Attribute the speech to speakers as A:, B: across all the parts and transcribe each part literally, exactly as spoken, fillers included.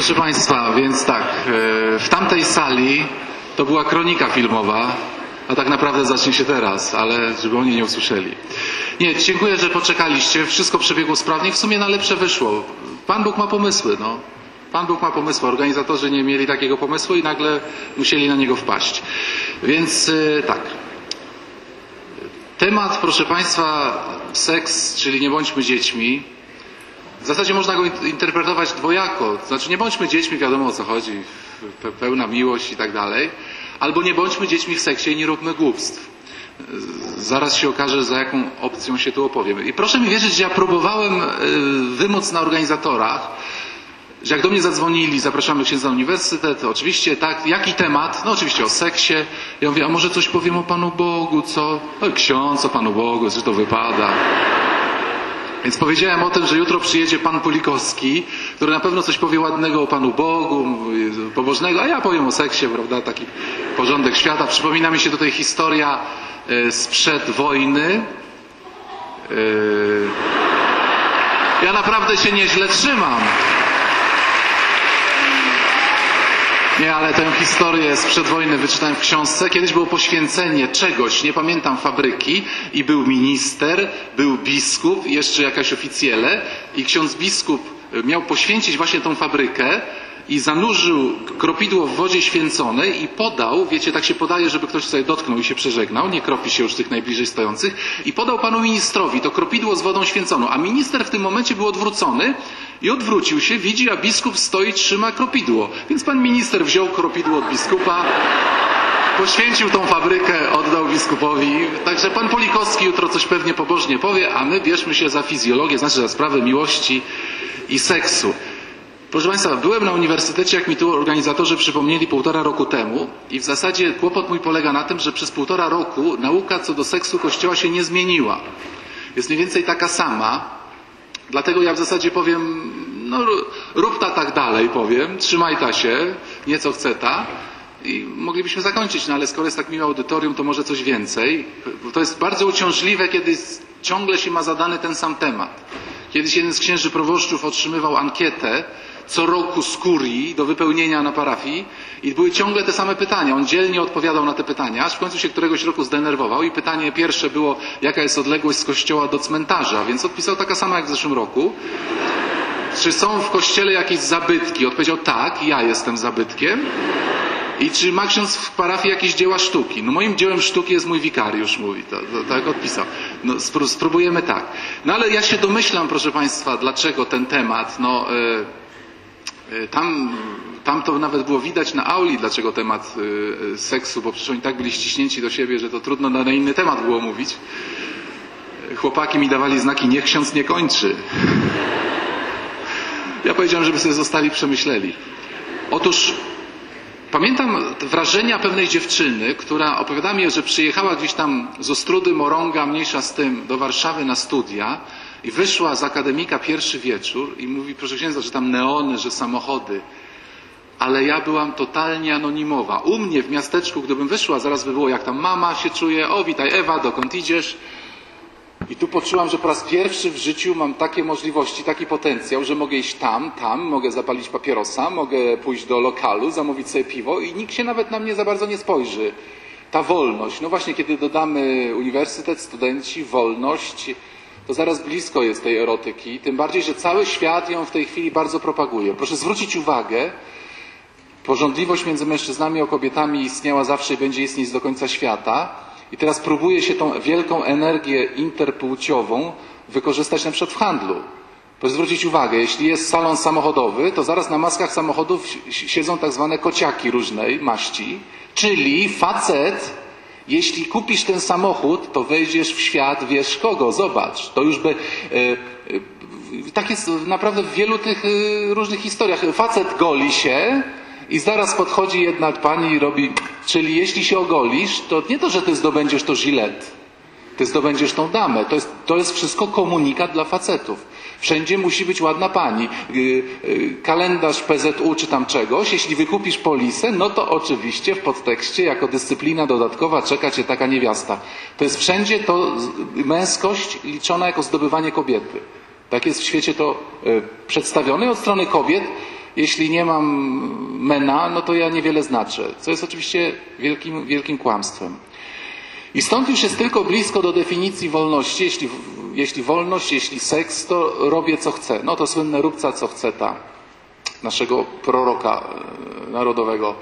A: Proszę Państwa, więc tak, w tamtej sali to była kronika filmowa, a tak naprawdę zacznie się teraz, ale żeby oni nie usłyszeli. Nie, dziękuję, że poczekaliście, wszystko przebiegło sprawnie, w sumie na lepsze wyszło. Pan Bóg ma pomysły, no. Pan Bóg ma pomysły, organizatorzy nie mieli takiego pomysłu i nagle musieli na niego wpaść. Więc tak. Temat, proszę Państwa, seks, czyli nie bądźmy dziećmi. W zasadzie można go interpretować dwojako. Znaczy nie bądźmy dziećmi, wiadomo o co chodzi, pełna miłość i tak dalej. Albo nie bądźmy dziećmi w seksie i nie róbmy głupstw. Zaraz się okaże, za jaką opcją się tu opowiem. I proszę mi wierzyć, że ja próbowałem wymóc na organizatorach, że jak do mnie zadzwonili, zapraszamy księdza na uniwersytet, oczywiście tak, jaki temat? No oczywiście o seksie. Ja mówię, a może coś powiem o Panu Bogu, co? No, ksiądz o Panu Bogu, że to wypada. Więc powiedziałem o tym, że jutro przyjedzie pan Pulikowski, który na pewno coś powie ładnego o Panu Bogu, pobożnego, a ja powiem o seksie, prawda, taki porządek świata. Przypomina mi się tutaj historia y, sprzed wojny. Y, ja naprawdę się nieźle trzymam. Nie, ale tę historię sprzed wojny wyczytałem w książce. Kiedyś było poświęcenie czegoś, nie pamiętam, fabryki i był minister, był biskup i jeszcze jakaś oficjele i ksiądz biskup miał poświęcić właśnie tą fabrykę i zanurzył kropidło w wodzie święconej i podał, wiecie, tak się podaje, żeby ktoś sobie dotknął i się przeżegnał, nie kropi się już tych najbliżej stojących, i podał panu ministrowi to kropidło z wodą święconą, a minister w tym momencie był odwrócony i odwrócił się, widzi, a biskup stoi, trzyma kropidło. Więc pan minister wziął kropidło od biskupa, poświęcił tą fabrykę, oddał biskupowi. Także pan Pulikowski jutro coś pewnie pobożnie powie, a my bierzmy się za fizjologię, znaczy za sprawę miłości i seksu. Proszę Państwa, byłem na uniwersytecie, jak mi tu organizatorzy przypomnieli, półtora roku temu i w zasadzie kłopot mój polega na tym, że przez półtora roku nauka co do seksu Kościoła się nie zmieniła. Jest mniej więcej taka sama, dlatego ja w zasadzie powiem, no rób ta tak dalej, powiem, trzymaj ta się, nieco chce ta i moglibyśmy zakończyć, no ale skoro jest tak miłe audytorium, to może coś więcej. To jest bardzo uciążliwe, kiedy ciągle się ma zadany ten sam temat. Kiedyś jeden z księży proboszczów otrzymywał ankietę co roku z kurii do wypełnienia na parafii i były ciągle te same pytania. On dzielnie odpowiadał na te pytania, aż w końcu się któregoś roku zdenerwował i pytanie pierwsze było, jaka jest odległość z kościoła do cmentarza, więc odpisał taka sama jak w zeszłym roku. Czy są w kościele jakieś zabytki? Odpowiedział tak, ja jestem zabytkiem. I czy ma ksiądz w parafii jakieś dzieła sztuki? No moim dziełem sztuki jest mój wikariusz, mówi, to, to, tak odpisał. No spróbujemy tak. No ale ja się domyślam, proszę Państwa, dlaczego ten temat, no y, y, tam, tam to nawet było widać na auli, dlaczego temat y, seksu, bo przecież oni tak byli ściśnięci do siebie, że to trudno na inny temat było mówić. Chłopaki mi dawali znaki, niech ksiądz nie kończy. Ja powiedziałem, żeby sobie zostali, przemyśleli. Otóż pamiętam wrażenia pewnej dziewczyny, która opowiadała mi, że przyjechała gdzieś tam z Ostródy, Morąga, mniejsza z tym, do Warszawy na studia i wyszła z akademika pierwszy wieczór i mówi, proszę księdza, że tam neony, że samochody. Ale ja byłam totalnie anonimowa. U mnie w miasteczku, gdybym wyszła, zaraz by było, jak tam mama się czuje, o witaj Ewa, dokąd idziesz? I tu poczułam, że po raz pierwszy w życiu mam takie możliwości, taki potencjał, że mogę iść tam, tam, mogę zapalić papierosa, mogę pójść do lokalu, zamówić sobie piwo i nikt się nawet na mnie za bardzo nie spojrzy. Ta wolność, no właśnie kiedy dodamy uniwersytet, studenci, wolność, to zaraz blisko jest tej erotyki, tym bardziej, że cały świat ją w tej chwili bardzo propaguje. Proszę zwrócić uwagę, pożądliwość między mężczyznami a kobietami istniała zawsze i będzie istnieć do końca świata. I teraz próbuje się tą wielką energię interpłciową wykorzystać na przykład w handlu. Proszę zwrócić uwagę, jeśli jest salon samochodowy, to zaraz na maskach samochodów siedzą tak zwane kociaki różnej maści, czyli facet, jeśli kupisz ten samochód, to wejdziesz w świat, wiesz kogo, zobacz. To już by... Yy, yy, tak jest naprawdę w wielu tych yy, różnych historiach. Facet goli się, i zaraz podchodzi jedna pani i robi, czyli jeśli się ogolisz, to nie to, że ty zdobędziesz to gilet, ty zdobędziesz tą damę. To jest, to jest wszystko komunikat dla facetów. Wszędzie musi być ładna pani. Yy, yy, kalendarz P Z U czy tam czegoś. Jeśli wykupisz polisę, no to oczywiście w podtekście jako dyscyplina dodatkowa czeka cię taka niewiasta. To jest wszędzie to męskość liczona jako zdobywanie kobiety. Tak jest w świecie to yy, przedstawione. I od strony kobiet jeśli nie mam mena, no to ja niewiele znaczę, co jest oczywiście wielkim, wielkim kłamstwem. I stąd już jest tylko blisko do definicji wolności. Jeśli, jeśli wolność, jeśli seks, to robię co chcę. No to słynne róbca co chce ta naszego proroka narodowego.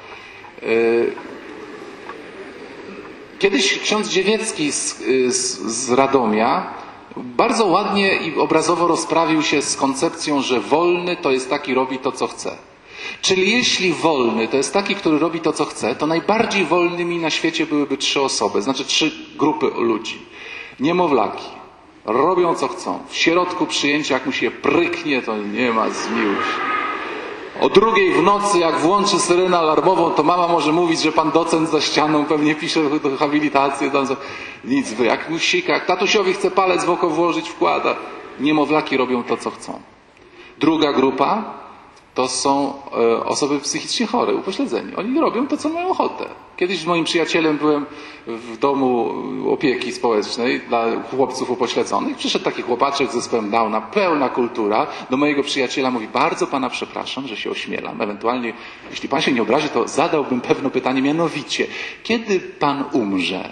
A: Kiedyś ksiądz Dziewiecki z, z, z Radomia bardzo ładnie i obrazowo rozprawił się z koncepcją, że wolny to jest taki, robi to co chce. Czyli jeśli wolny to jest taki, który robi to, co chce, to najbardziej wolnymi na świecie byłyby trzy osoby, znaczy trzy grupy ludzi. Niemowlaki. Robią, co chcą. W środku przyjęcia, jak mu się pryknie, to nie ma zmiłuj się. O drugiej w nocy, jak włączy syrenę alarmową, to mama może mówić, że pan docent za ścianą pewnie pisze habilitację. Tam, nic, jak mu sika, jak tatusiowi chce palec w oko włożyć, wkłada. Niemowlaki robią to, co chcą. Druga grupa to są e, osoby psychicznie chore, upośledzeni. Oni robią to, co mają ochotę. Kiedyś z moim przyjacielem byłem w domu opieki społecznej dla chłopców upośledzonych. Przyszedł taki chłopaczek z zespołem Downa, pełna kultura. Do mojego przyjaciela mówi, bardzo pana przepraszam, że się ośmielam. Ewentualnie, jeśli pan się nie obrazi, to zadałbym pewne pytanie, mianowicie, kiedy pan umrze?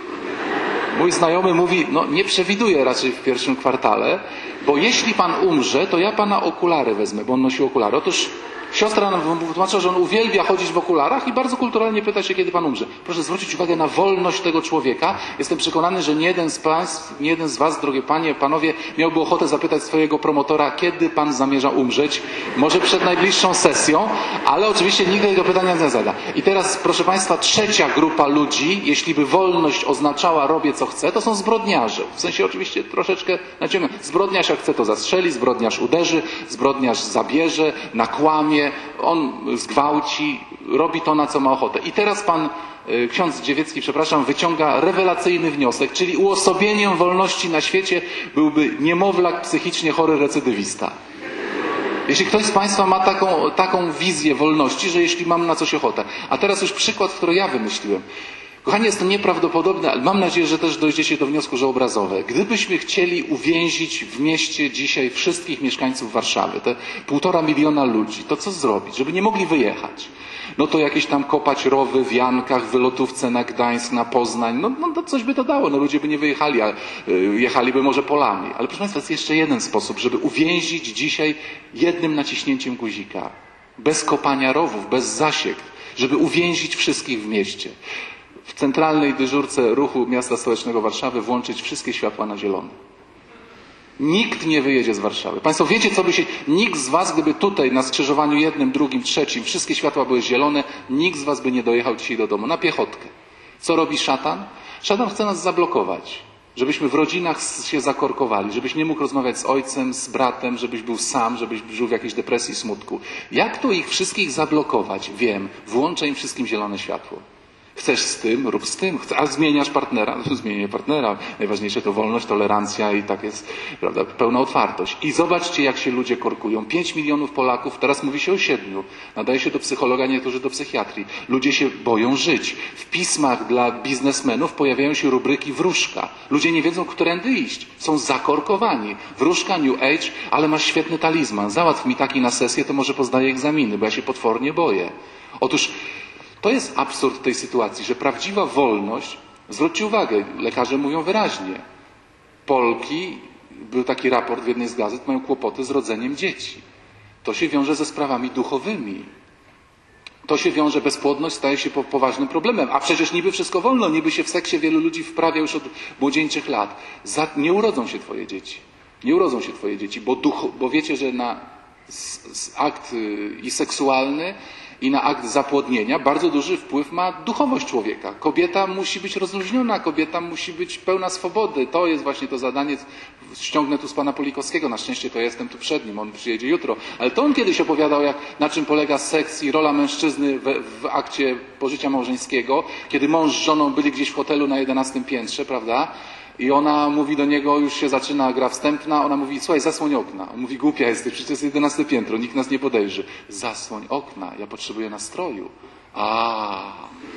A: Mój znajomy mówi, no nie przewiduję raczej w pierwszym kwartale, bo jeśli pan umrze, to ja pana okulary wezmę, bo on nosił okulary. Otóż siostra nam wytłumaczyła, że on uwielbia chodzić w okularach i bardzo kulturalnie pyta się, kiedy pan umrze. Proszę zwrócić uwagę na wolność tego człowieka. Jestem przekonany, że nie jeden z państw, nie jeden z was, drogie panie, panowie, miałby ochotę zapytać swojego promotora, kiedy pan zamierza umrzeć. Może przed najbliższą sesją, ale oczywiście nikt tego pytania nie zada. I teraz, proszę państwa, trzecia grupa ludzi, jeśli by wolność oznaczała robię co chcę, to są zbrodniarze. W sensie oczywiście troszeczkę naciągnę. Zbrodniarz jak chce to zastrzeli, zbrodniarz uderzy, zbrodniarz zabierze, nakłamie, on zgwałci, robi to, na co ma ochotę. I teraz pan ksiądz Dziewiecki, przepraszam, wyciąga rewelacyjny wniosek, czyli uosobieniem wolności na świecie byłby niemowlak psychicznie chory recydywista. Jeśli ktoś z państwa ma taką, taką wizję wolności, że jeśli mam na coś ochotę. A teraz już przykład, który ja wymyśliłem. Kochani, jest to nieprawdopodobne, ale mam nadzieję, że też dojdziecie do wniosku, że obrazowe. Gdybyśmy chcieli uwięzić w mieście dzisiaj wszystkich mieszkańców Warszawy, te półtora miliona ludzi, to co zrobić, żeby nie mogli wyjechać? No to jakieś tam kopać rowy w Jankach, wylotówce na Gdańsk, na Poznań, no, no to coś by to dało, no ludzie by nie wyjechali, a y, jechaliby może polami. Ale proszę państwa, jest jeszcze jeden sposób, żeby uwięzić dzisiaj jednym naciśnięciem guzika. Bez kopania rowów, bez zasiek, żeby uwięzić wszystkich w mieście. W centralnej dyżurce ruchu miasta stołecznego Warszawy włączyć wszystkie światła na zielono. Nikt nie wyjedzie z Warszawy. Państwo wiecie, co by się... Nikt z was, gdyby tutaj na skrzyżowaniu jednym, drugim, trzecim wszystkie światła były zielone, nikt z was by nie dojechał dzisiaj do domu. Na piechotkę. Co robi szatan? Szatan chce nas zablokować. Żebyśmy w rodzinach się zakorkowali. Żebyś nie mógł rozmawiać z ojcem, z bratem, żebyś był sam, żebyś żył w jakiejś depresji, smutku. Jak tu ich wszystkich zablokować? Wiem. Włączę im wszystkim zielone światło. Chcesz z tym, rób z tym. A zmieniasz partnera? No, zmienię partnera. Najważniejsze to wolność, tolerancja i tak jest, prawda, pełna otwartość. I zobaczcie, jak się ludzie korkują. Pięć milionów Polaków, teraz mówi się o siedmiu. Nadaje się do psychologa, niektórzy do psychiatrii. Ludzie się boją żyć. W pismach dla biznesmenów pojawiają się rubryki wróżka. Ludzie nie wiedzą, którędy iść. Są zakorkowani. Wróżka, New Age, ale masz świetny talizman. Załatw mi taki na sesję, to może pozdaję egzaminy, bo ja się potwornie boję. Otóż to jest absurd tej sytuacji, że prawdziwa wolność, zwróćcie uwagę, lekarze mówią wyraźnie, Polki, był taki raport w jednej z gazet, mają kłopoty z rodzeniem dzieci. To się wiąże ze sprawami duchowymi. To się wiąże, bezpłodność staje się poważnym problemem. A przecież niby wszystko wolno, niby się w seksie wielu ludzi wprawia już od młodzieńczych lat. Za, nie urodzą się twoje dzieci. Nie urodzą się twoje dzieci, bo, duch, bo wiecie, że na s, s, akt y, i seksualny i na akt zapłodnienia bardzo duży wpływ ma duchowość człowieka. Kobieta musi być rozluźniona, kobieta musi być pełna swobody. To jest właśnie to zadanie. Ściągnę tu z pana Polikowskiego, na szczęście to ja jestem tu przed nim, on przyjedzie jutro. Ale to on kiedyś opowiadał, jak, na czym polega seks i rola mężczyzny w, w akcie pożycia małżeńskiego, kiedy mąż z żoną byli gdzieś w hotelu na jedenastym piętrze, prawda? I ona mówi do niego, już się zaczyna gra wstępna, ona mówi, słuchaj, zasłoń okna. On mówi, głupia jesteś, przecież jest jedenaste piętro, nikt nas nie podejrzy. Zasłoń okna, ja potrzebuję nastroju. A,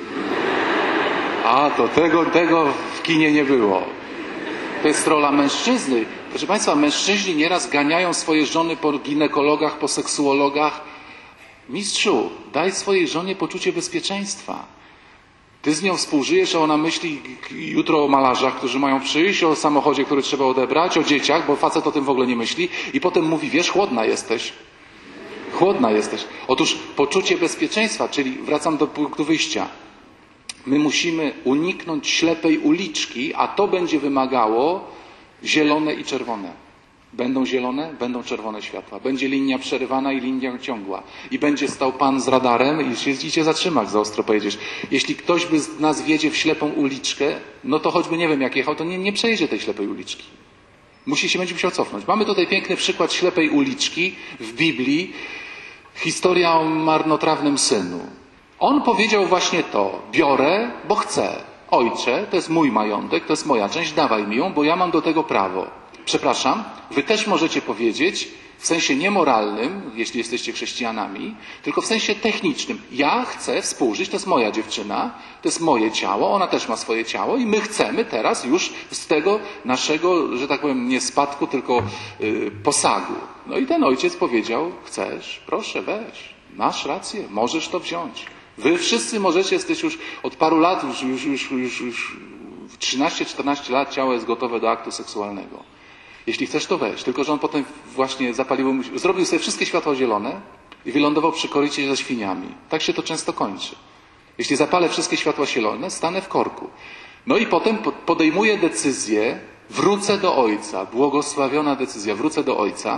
A: a to tego, tego w kinie nie było. To jest rola mężczyzny. Proszę państwa, mężczyźni nieraz ganiają swoje żony po ginekologach, po seksuologach, Mistrzu, daj swojej żonie poczucie bezpieczeństwa. Ty z nią współżyjesz, a ona myśli jutro o malarzach, którzy mają przyjść, o samochodzie, który trzeba odebrać, o dzieciach, bo facet o tym w ogóle nie myśli i potem mówi, wiesz, chłodna jesteś. Chłodna jesteś. Otóż poczucie bezpieczeństwa, czyli wracam do punktu wyjścia. My musimy uniknąć ślepej uliczki, a to będzie wymagało zielone i czerwone. Będą zielone, będą czerwone światła. Będzie linia przerywana i linia ciągła. I będzie stał Pan z radarem i, się, i cię zatrzyma, jak za ostro pojedziesz. Jeśli ktoś by z nas wjedzie w ślepą uliczkę, no to choćby nie wiem jak jechał, to nie, nie przejedzie tej ślepej uliczki. Musi się, będzie musiał cofnąć. Mamy tutaj piękny przykład ślepej uliczki w Biblii. Historia o marnotrawnym synu. On powiedział właśnie to. Biorę, bo chcę. Ojcze, to jest mój majątek, to jest moja część, dawaj mi ją, bo ja mam do tego prawo. Przepraszam, wy też możecie powiedzieć, w sensie niemoralnym, jeśli jesteście chrześcijanami, tylko w sensie technicznym. Ja chcę współżyć, to jest moja dziewczyna, to jest moje ciało, ona też ma swoje ciało i my chcemy teraz już z tego naszego, że tak powiem, nie spadku, tylko yy, posagu. No i ten ojciec powiedział, chcesz, proszę, weź, masz rację, możesz to wziąć. Wy wszyscy możecie, jesteś już od paru lat, już, już, już, już, już trzynaście czternaście lat ciało jest gotowe do aktu seksualnego. Jeśli chcesz, to weź. Tylko że on potem właśnie zapalił, zrobił sobie wszystkie światła zielone i wylądował przy korycie ze świniami. Tak się to często kończy. Jeśli zapalę wszystkie światła zielone, stanę w korku. No i potem podejmuję decyzję, wrócę do ojca. Błogosławiona decyzja, wrócę do ojca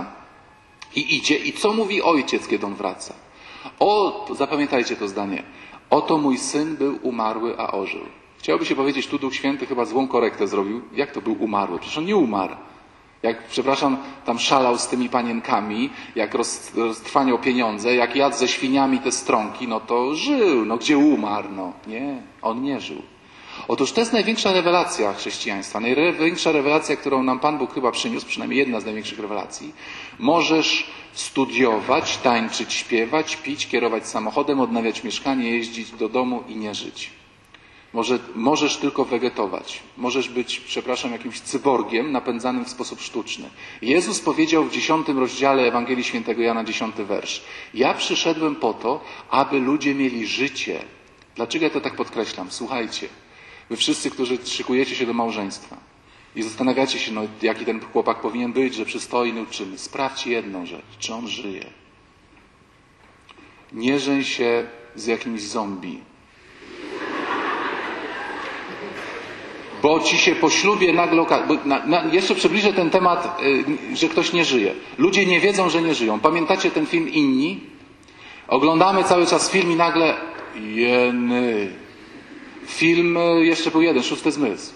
A: i idzie. I co mówi ojciec, kiedy on wraca? O, zapamiętajcie to zdanie. Oto mój syn był umarły, a ożył. Chciałoby się powiedzieć, tu Duch Święty chyba złą korektę zrobił. Jak to był umarły? Przecież on nie umarł. Jak, przepraszam, tam szalał z tymi panienkami, jak roz, roztrwaniał pieniądze, jak jadł ze świniami te strąki, no to żył. No gdzie umarł? No nie, on nie żył. Otóż to jest największa rewelacja chrześcijaństwa. Największa rewelacja, którą nam Pan Bóg chyba przyniósł, przynajmniej jedna z największych rewelacji. Możesz studiować, tańczyć, śpiewać, pić, kierować samochodem, odnawiać mieszkanie, jeździć do domu i nie żyć. Może, możesz tylko wegetować. Możesz być, przepraszam, jakimś cyborgiem napędzanym w sposób sztuczny. Jezus powiedział w dziesiątym rozdziale Ewangelii Świętego Jana, dziesiąty wersz. Ja przyszedłem po to, aby ludzie mieli życie. Dlaczego ja to tak podkreślam? Słuchajcie. Wy wszyscy, którzy szykujecie się do małżeństwa i zastanawiacie się, no, jaki ten chłopak powinien być, że przystojny, uczynny. Sprawdźcie jedną rzecz. Czy on żyje? Nie żeń się z jakimś zombie. Bo ci się po ślubie nagle okaże. Na, na, jeszcze przybliżę ten temat, y, że ktoś nie żyje. Ludzie nie wiedzą, że nie żyją. Pamiętacie ten film Inni? Oglądamy cały czas film i nagle jeny. Film, jeszcze był jeden, Szósty zmysł.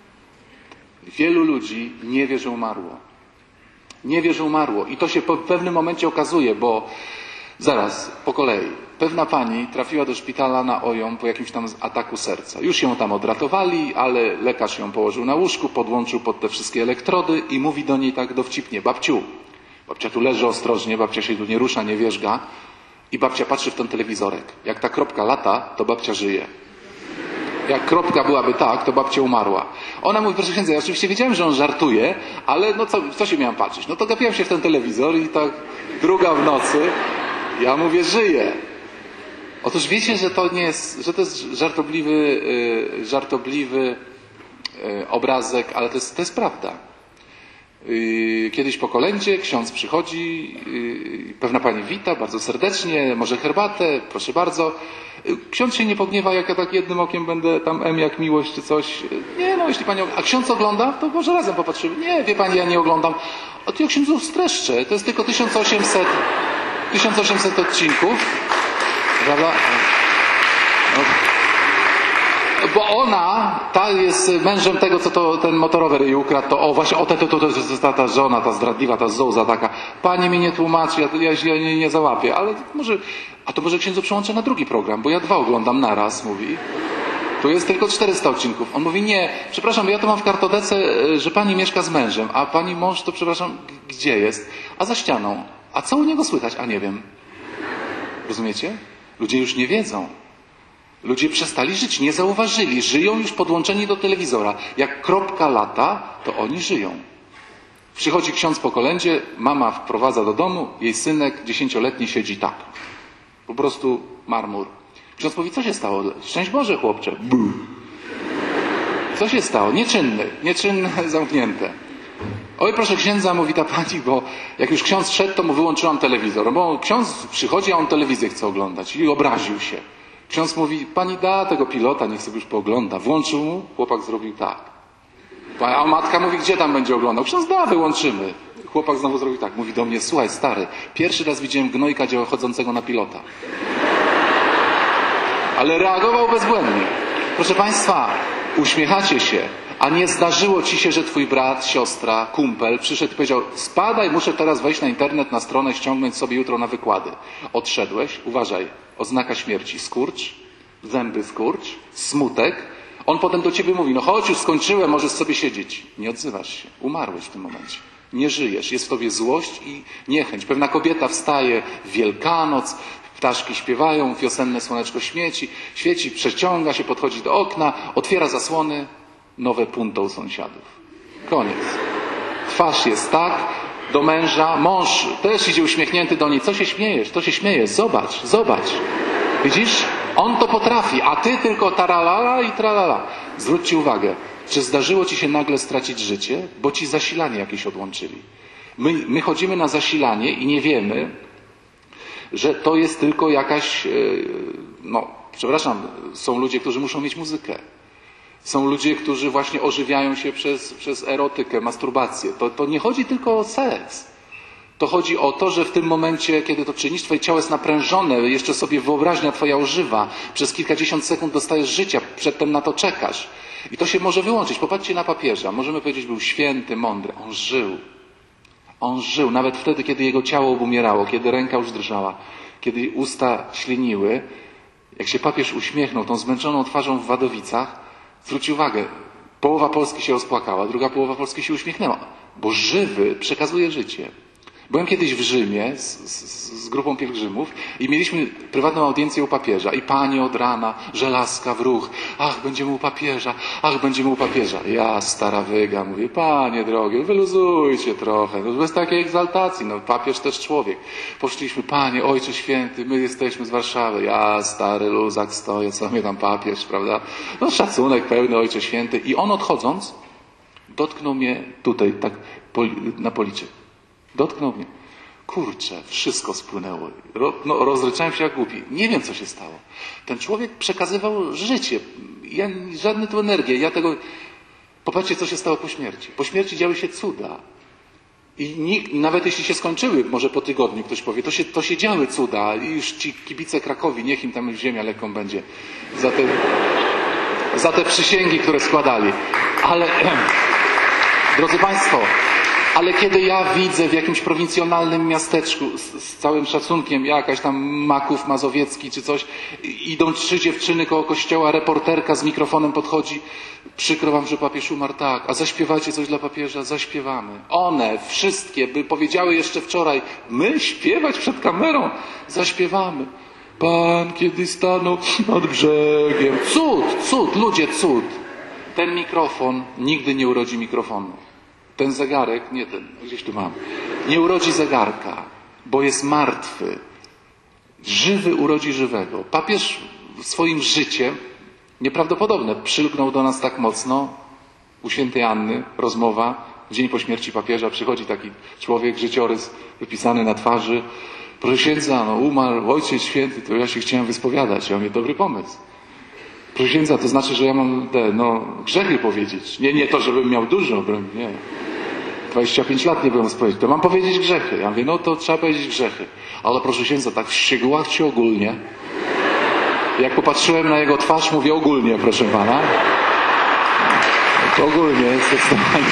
A: Wielu ludzi nie wie, że umarło. Nie wie, że umarło. I to się po pewnym momencie okazuje, bo zaraz, po kolei. Pewna pani trafiła do szpitala na ojom po jakimś tam ataku serca. Już ją tam odratowali, ale lekarz ją położył na łóżku, podłączył pod te wszystkie elektrody i mówi do niej tak dowcipnie. Babciu, babcia tu leży ostrożnie, babcia się tu nie rusza, nie wierzga. I babcia patrzy w ten telewizorek. Jak ta kropka lata, to babcia żyje. Jak kropka byłaby tak, to babcia umarła. Ona mówi, proszę księdza, ja oczywiście wiedziałem, że on żartuje, ale no co, co się miałem patrzeć? No to gapiłem się w ten telewizor i tak druga w nocy. Ja mówię, żyje. Otóż wiecie, że to nie jest, że to jest żartobliwy, yy, żartobliwy yy, obrazek, ale to jest, to jest prawda. Yy, kiedyś po kolędzie ksiądz przychodzi, yy, pewna pani wita bardzo serdecznie, może herbatę, proszę bardzo. Yy, ksiądz się nie pogniewa, jak ja tak jednym okiem będę tam em jak miłość czy coś. Yy, nie, no jeśli pani, a ksiądz ogląda, to może razem popatrzymy. Nie, wie pani, ja nie oglądam. A to ja księdzu streszczę, to jest tylko tysiąc osiemset, tysiąc osiemset odcinków. Prawda? No. Bo ona, ta jest mężem tego, co to ten motorower jej ukradł, to o właśnie, o to, to, to, to jest ta, ta żona, ta zdradliwa, ta zołza taka. Pani mi nie tłumaczy, ja, ja, ja nie, nie załapię, ale może, a to może księdzu przełączę na drugi program, bo ja dwa oglądam naraz, mówi. Tu jest tylko czterysta odcinków. On mówi, nie, przepraszam, ja to mam w kartotece, że pani mieszka z mężem, a pani mąż to, przepraszam, gdzie jest? A za ścianą. A co u niego słychać? A nie wiem. Rozumiecie? Ludzie już nie wiedzą. Ludzie przestali żyć, nie zauważyli. Żyją już podłączeni do telewizora. Jak kropka lata, to oni żyją. Przychodzi ksiądz po kolędzie, mama wprowadza do domu, jej synek dziesięcioletni siedzi tak. Po prostu marmur. Ksiądz mówi, co się stało? Szczęść Boże, chłopcze. Buh. Co się stało? Nieczynny. Nieczynne, zamknięte. Oj, proszę księdza, mówi ta pani, bo jak już ksiądz szedł, to mu wyłączyłam telewizor. Bo ksiądz przychodzi, a on telewizję chce oglądać. I obraził się. Ksiądz mówi, pani da tego pilota, niech sobie już poogląda. Włączył mu, chłopak zrobił tak. A matka mówi, gdzie tam będzie oglądał? Ksiądz da, wyłączymy. Chłopak znowu zrobił tak. Mówi do mnie, słuchaj stary, pierwszy raz widziałem gnojka dzieła chodzącego na pilota. Ale reagował bezbłędnie. Proszę państwa, uśmiechacie się, a nie zdarzyło ci się, że twój brat, siostra, kumpel przyszedł i powiedział, spadaj, muszę teraz wejść na internet, na stronę, ściągnąć sobie jutro na wykłady. Odszedłeś, uważaj, oznaka śmierci, skurcz, zęby skurcz, smutek. On potem do ciebie mówi, no chodź, już skończyłem, możesz sobie siedzieć. Nie odzywasz się, umarłeś w tym momencie. Nie żyjesz, jest w tobie złość i niechęć. Pewna kobieta wstaje w Wielkanoc, ptaszki śpiewają, wiosenne słoneczko śmieci, świeci, przeciąga się, podchodzi do okna, otwiera zasłony, nowe punto u sąsiadów. Koniec. Twarz jest tak, do męża, mąż też idzie uśmiechnięty do niej. Co się śmiejesz? To się śmiejesz. Zobacz, zobacz. Widzisz? On to potrafi, a ty tylko taralala i tralala. Zwróćcie uwagę, czy zdarzyło ci się nagle stracić życie, bo ci zasilanie jakieś odłączyli. My, my chodzimy na zasilanie i nie wiemy, że to jest tylko jakaś, no, przepraszam, są ludzie, którzy muszą mieć muzykę. Są ludzie, którzy właśnie ożywiają się przez, przez erotykę, masturbację. To, to nie chodzi tylko o seks. To chodzi o to, że w tym momencie, kiedy to czynisz, twoje ciało jest naprężone, jeszcze sobie wyobraźnia twoja ożywa. Przez kilkadziesiąt sekund dostajesz życia, przedtem na to czekasz. I to się może wyłączyć. Popatrzcie na papieża. Możemy powiedzieć, był święty, mądry. On żył. On żył. Nawet wtedy, kiedy jego ciało obumierało, kiedy ręka już drżała, kiedy usta śliniły. Jak się papież uśmiechnął tą zmęczoną twarzą w Wadowicach, zwróć uwagę, połowa Polski się rozpłakała, druga połowa Polski się uśmiechnęła. Bo żywy przekazuje życie. Byłem kiedyś w Rzymie z, z, z grupą pielgrzymów i mieliśmy prywatną audiencję u papieża. I panie od rana, żelazka w ruch. Ach, będziemy u papieża, ach, będziemy u papieża. Ja, stara wyga, mówię, panie drogie, wyluzujcie trochę. No, bez takiej egzaltacji, no papież też człowiek. Poszliśmy, panie, ojcze święty, my jesteśmy z Warszawy. Ja, stary luzak, stoję, co mnie tam papież, prawda? No szacunek pełny, ojcze święty. I on odchodząc, dotknął mnie tutaj, tak na policzek. Dotknął mnie. Kurczę, wszystko spłynęło. Ro, no, rozryczałem się jak głupi. Nie wiem, co się stało. Ten człowiek przekazywał życie. Ja, żadne tu energię. Ja tego... Popatrzcie, co się stało po śmierci. Po śmierci działy się cuda. I nikt, nawet jeśli się skończyły, może po tygodniu ktoś powie, to się, to się działy cuda. I już ci kibice Krakowi, niech im tam ziemia lekką będzie. Za te, za te przysięgi, które składali. Ale... Drodzy Państwo, ale kiedy ja widzę w jakimś prowincjonalnym miasteczku, z, z całym szacunkiem, jakaś tam Maków Mazowiecki czy coś, idą trzy dziewczyny koło kościoła, reporterka z mikrofonem podchodzi, przykro wam, że papież umarł, tak, a zaśpiewacie coś dla papieża? Zaśpiewamy. One, wszystkie, by powiedziały jeszcze wczoraj, my śpiewać przed kamerą? Zaśpiewamy. Pan kiedy stanął nad brzegiem. Cud, cud, ludzie, cud. Ten mikrofon nigdy nie urodzi mikrofonu. Ten zegarek, nie ten, gdzieś tu mam, nie urodzi zegarka, bo jest martwy. Żywy urodzi żywego. Papież swoim życiem, nieprawdopodobne, przylgnął do nas tak mocno. U świętej Anny rozmowa, dzień po śmierci papieża, przychodzi taki człowiek, życiorys wypisany na twarzy. Proszę księdza, no umarł ojciec święty, to ja się chciałem wyspowiadać. Ja mówię, dobry pomysł. Proszę księdza, to znaczy, że ja mam te, no, grzechy powiedzieć. Nie, nie to, żebym miał dużo, nie. dwadzieścia pięć lat nie byłem spowiedzieć. To mam powiedzieć grzechy. Ja mówię, no to trzeba powiedzieć grzechy. Ale proszę księdza, tak w szczegółach czy ogólnie? Jak popatrzyłem na jego twarz, mówię ogólnie, proszę pana. To ogólnie, zdecydowanie.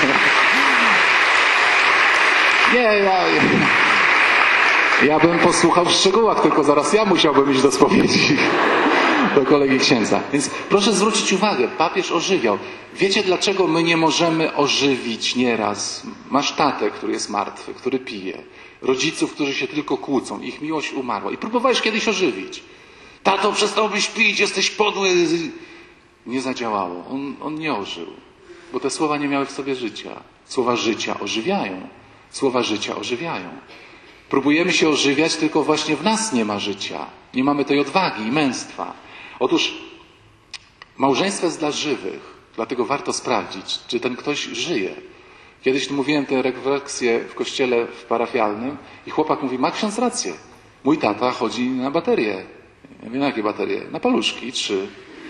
A: Nie, ja... Ja bym posłuchał w szczegółach, tylko zaraz ja musiałbym iść do spowiedzi. Do kolegi księdza. Więc proszę zwrócić uwagę, papież ożywiał. Wiecie, dlaczego my nie możemy ożywić nieraz? Masz tatę, który jest martwy, który pije. Rodziców, którzy się tylko kłócą. Ich miłość umarła. I próbowałeś kiedyś ożywić. Tato, przestałbyś pić, jesteś podły. Nie zadziałało. On, on nie ożył. Bo te słowa nie miały w sobie życia. Słowa życia ożywiają. Słowa życia ożywiają. Próbujemy się ożywiać, tylko właśnie w nas nie ma życia. Nie mamy tej odwagi i męstwa. Otóż małżeństwo jest dla żywych, dlatego warto sprawdzić, czy ten ktoś żyje. Kiedyś mówiłem tę refleksję w kościele w parafialnym i chłopak mówi, ma ksiądz rację. Mój tata chodzi na baterie. Ja wiem, na jakie baterie? Na paluszki, trzy.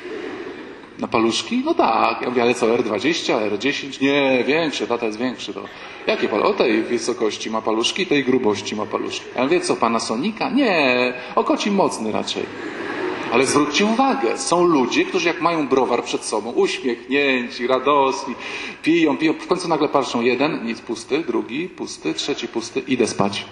A: Na paluszki? No tak. Ja mówię, ale co, R dwadzieścia, R dziesięć? Nie, większe, tata jest większy. To. Jakie paluszki? O tej wysokości ma paluszki, tej grubości ma paluszki. Ja mówię, co, Panasonica? Nie, o koci mocny raczej. Ale zwróćcie uwagę, są ludzie, którzy jak mają browar przed sobą, uśmiechnięci, radosni, piją, piją, w końcu nagle patrzą, jeden, nic, pusty, drugi, pusty, trzeci, pusty, idę spać.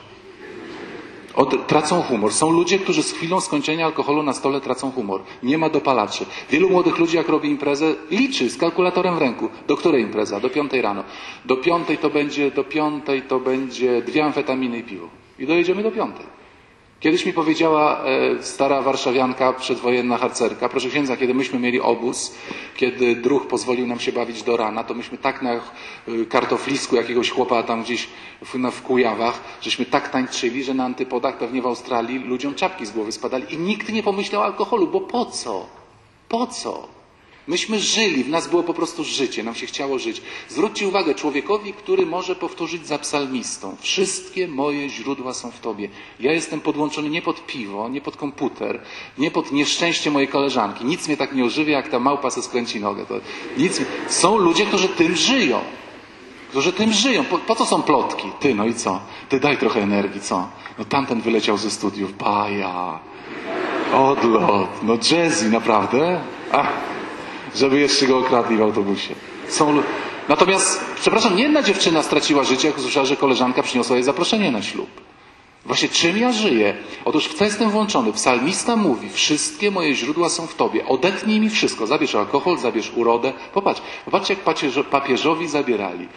A: Od, tracą humor. Są ludzie, którzy z chwilą skończenia alkoholu na stole tracą humor. Nie ma dopalaczy. Wielu młodych ludzi, jak robi imprezę, liczy z kalkulatorem w ręku. Do której impreza? Do piątej rano. Do piątej to będzie, do piątej to będzie dwie amfetaminy i piwo. I dojedziemy do piątej. Kiedyś mi powiedziała e, stara warszawianka, przedwojenna harcerka, proszę księdza, kiedy myśmy mieli obóz, kiedy druh pozwolił nam się bawić do rana, to myśmy tak na e, kartoflisku jakiegoś chłopa tam gdzieś w, na, w Kujawach, żeśmy tak tańczyli, że na antypodach, pewnie w Australii, ludziom czapki z głowy spadali i nikt nie pomyślał o alkoholu, bo po co? Po co? Myśmy żyli, w nas było po prostu życie, nam się chciało żyć. Zwróćcie uwagę, człowiekowi, który może powtórzyć za psalmistą. Wszystkie moje źródła są w Tobie. Ja jestem podłączony nie pod piwo, nie pod komputer, nie pod nieszczęście mojej koleżanki. Nic mnie tak nie ożywia, jak ta małpa se skręci nogę. To nic. Są ludzie, którzy tym żyją. Którzy tym żyją. Po, po co są plotki? Ty, no i co? Ty daj trochę energii, co? No tamten wyleciał ze studiów. Baja. Odlot. No jazzy, naprawdę? Ach. Żeby jeszcze go okradli w autobusie. Są... Natomiast, przepraszam, nie jedna dziewczyna straciła życie, jak usłyszała, że koleżanka przyniosła jej zaproszenie na ślub. Właśnie czym ja żyję? Otóż w co jestem włączony? Psalmista mówi, wszystkie moje źródła są w Tobie. Odetnij mi wszystko. Zabierz alkohol, zabierz urodę. Popatrz, popatrzcie, jak papieżowi zabierali.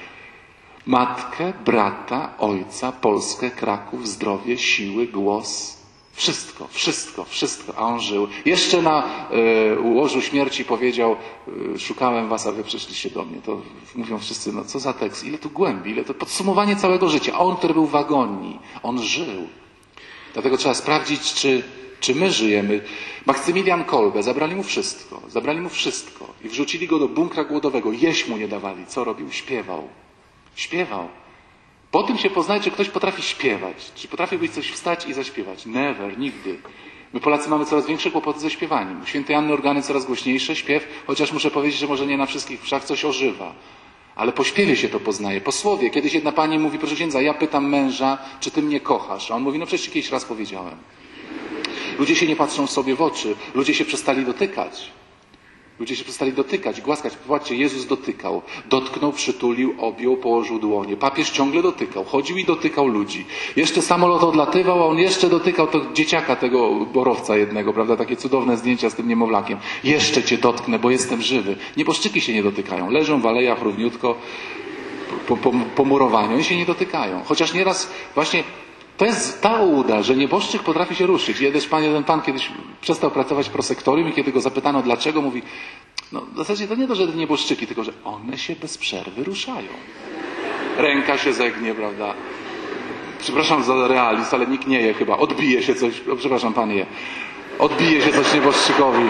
A: Matkę, brata, ojca, Polskę, Kraków, zdrowie, siły, głos. Wszystko, wszystko, wszystko, a on żył. Jeszcze na y, łożu śmierci powiedział, y, szukałem was, a wy przyszliście do mnie. To mówią wszyscy, no co za tekst, ile tu głębi, ile to podsumowanie całego życia. A on, który był w agonii, on żył. Dlatego trzeba sprawdzić, czy, czy my żyjemy. Maksymilian Kolbe, zabrali mu wszystko, zabrali mu wszystko i wrzucili go do bunkra głodowego. Jeść mu nie dawali. Co robił? Śpiewał. Śpiewał. Po tym się poznaje, czy ktoś potrafi śpiewać. Czy potrafi być coś wstać i zaśpiewać. Never, nigdy. My Polacy mamy coraz większe kłopoty ze śpiewaniem. U świętej Anny organy coraz głośniejsze, śpiew, chociaż muszę powiedzieć, że może nie na wszystkich wszak coś ożywa. Ale po śpiewie się to poznaje, po słowie. Kiedyś jedna pani mówi, proszę księdza, ja pytam męża, czy ty mnie kochasz? A on mówi, no przecież kiedyś raz powiedziałem. Ludzie się nie patrzą sobie w oczy. Ludzie się przestali dotykać. Ludzie się przestali dotykać, głaskać. Zobaczcie, Jezus dotykał. Dotknął, przytulił, objął, położył dłonie. Papież ciągle dotykał. Chodził i dotykał ludzi. Jeszcze samolot odlatywał, a on jeszcze dotykał to dzieciaka tego borowca jednego, prawda? Takie cudowne zdjęcia z tym niemowlakiem. Jeszcze cię dotknę, bo jestem żywy. Nieboszczyki się nie dotykają. Leżą w alejach równiutko po, po, po murowaniu i się nie dotykają. Chociaż nieraz właśnie to jest ta uda, że nieboszczyk potrafi się ruszyć. Jeden pan, jeden pan kiedyś przestał pracować w prosektorium i kiedy go zapytano dlaczego, mówi, no w zasadzie to nie to, że nieboszczyki, tylko że one się bez przerwy ruszają. Ręka się zegnie, prawda? Przepraszam za realizm, ale nikt nie je chyba. Odbije się coś, o, przepraszam, pan je. Odbije się coś nieboszczykowi.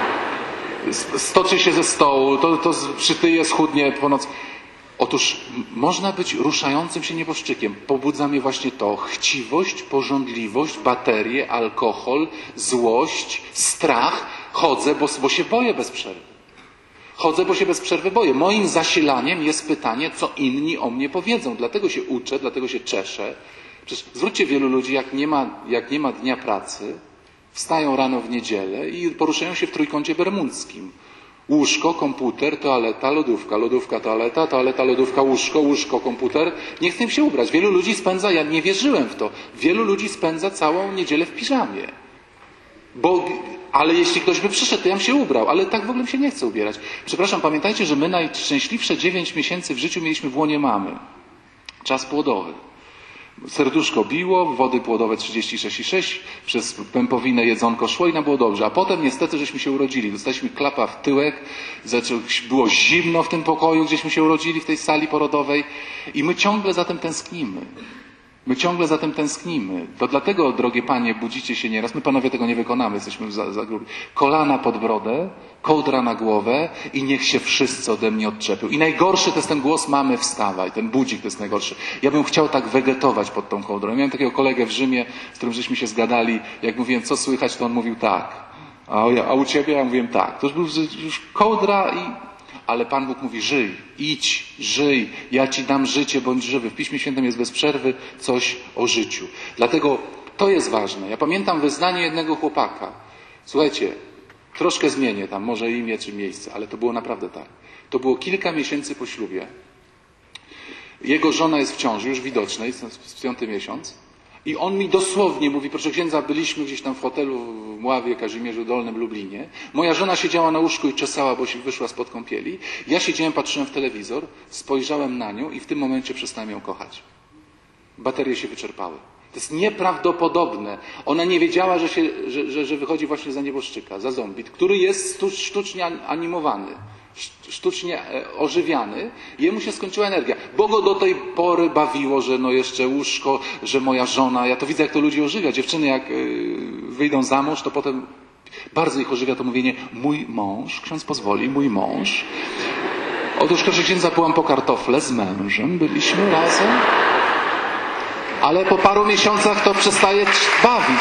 A: Stoczy się ze stołu, to, to przytyje, schudnie po nocy. Otóż można być ruszającym się nieboszczykiem. Pobudza mnie właśnie to. Chciwość, pożądliwość, baterie, alkohol, złość, strach. Chodzę, bo, bo się boję bez przerwy. Chodzę, bo się bez przerwy boję. Moim zasilaniem jest pytanie, co inni o mnie powiedzą. Dlatego się uczę, dlatego się czeszę. Przecież zwróćcie, wielu ludzi, jak nie ma, jak nie ma dnia pracy, wstają rano w niedzielę i poruszają się w trójkącie bermudzkim. Łóżko, komputer, toaleta, lodówka, lodówka, toaleta, toaleta, lodówka, łóżko, łóżko, komputer. Nie chcę im się ubrać. Wielu ludzi spędza, ja nie wierzyłem w to, wielu ludzi spędza całą niedzielę w piżamie. Bo, ale jeśli ktoś by przyszedł, to ja bym się ubrał, ale tak w ogóle się nie chce ubierać. Przepraszam, pamiętajcie, że my najszczęśliwsze dziewięć miesięcy w życiu mieliśmy w łonie mamy. Czas płodowy. Serduszko biło, wody płodowe trzydzieści sześć i sześć, przez pępowinę jedzonko szło i nam było dobrze. A potem niestety, żeśmy się urodzili. Dostaliśmy klapa w tyłek, zaczęło, było zimno w tym pokoju, gdzieśmy się urodzili, w tej sali porodowej i my ciągle za tym tęsknimy. My ciągle za tym tęsknimy. To dlatego, drogie panie, budzicie się nieraz. My panowie tego nie wykonamy, jesteśmy za, za grubi. Kolana pod brodę, kołdra na głowę i niech się wszyscy ode mnie odczepią. I najgorszy to jest ten głos mamy wstawaj, ten budzik to jest najgorszy. Ja bym chciał tak wegetować pod tą kołdrą. Ja miałem takiego kolegę w Rzymie, z którym żeśmy się zgadali. Jak mówiłem, co słychać, to on mówił tak. A, ja, a u ciebie ja mówiłem tak. To już był już kołdra i... Ale Pan Bóg mówi, żyj, idź, żyj, ja Ci dam życie, bądź żywy. W Piśmie Świętym jest bez przerwy coś o życiu. Dlatego to jest ważne. Ja pamiętam wyznanie jednego chłopaka. Słuchajcie, troszkę zmienię tam, może imię czy miejsce, ale to było naprawdę tak. To było kilka miesięcy po ślubie. Jego żona jest w ciąży, już widocznej, jest piąty miesiąc. I on mi dosłownie mówi, proszę księdza, byliśmy gdzieś tam w hotelu w Mławie, Kazimierzu Dolnym, Lublinie. Moja żona siedziała na łóżku i czesała, bo się wyszła spod kąpieli. Ja siedziałem, patrzyłem w telewizor, spojrzałem na nią i w tym momencie przestałem ją kochać. Baterie się wyczerpały. To jest nieprawdopodobne. Ona nie wiedziała, że, się, że, że, że wychodzi właśnie za nieboszczyka, za zombie, który jest sztucznie animowany, sztucznie ożywiany. Jemu się skończyła energia, bo go do tej pory bawiło, że no jeszcze łóżko, że moja żona. Ja to widzę, jak to ludzi ożywia. Dziewczyny jak wyjdą za mąż, to potem bardzo ich ożywia to mówienie mój mąż, ksiądz pozwoli, mój mąż. Otóż, proszę księdza, byłam po kartofle z mężem, byliśmy razem. Ale po paru miesiącach to przestaje bawić.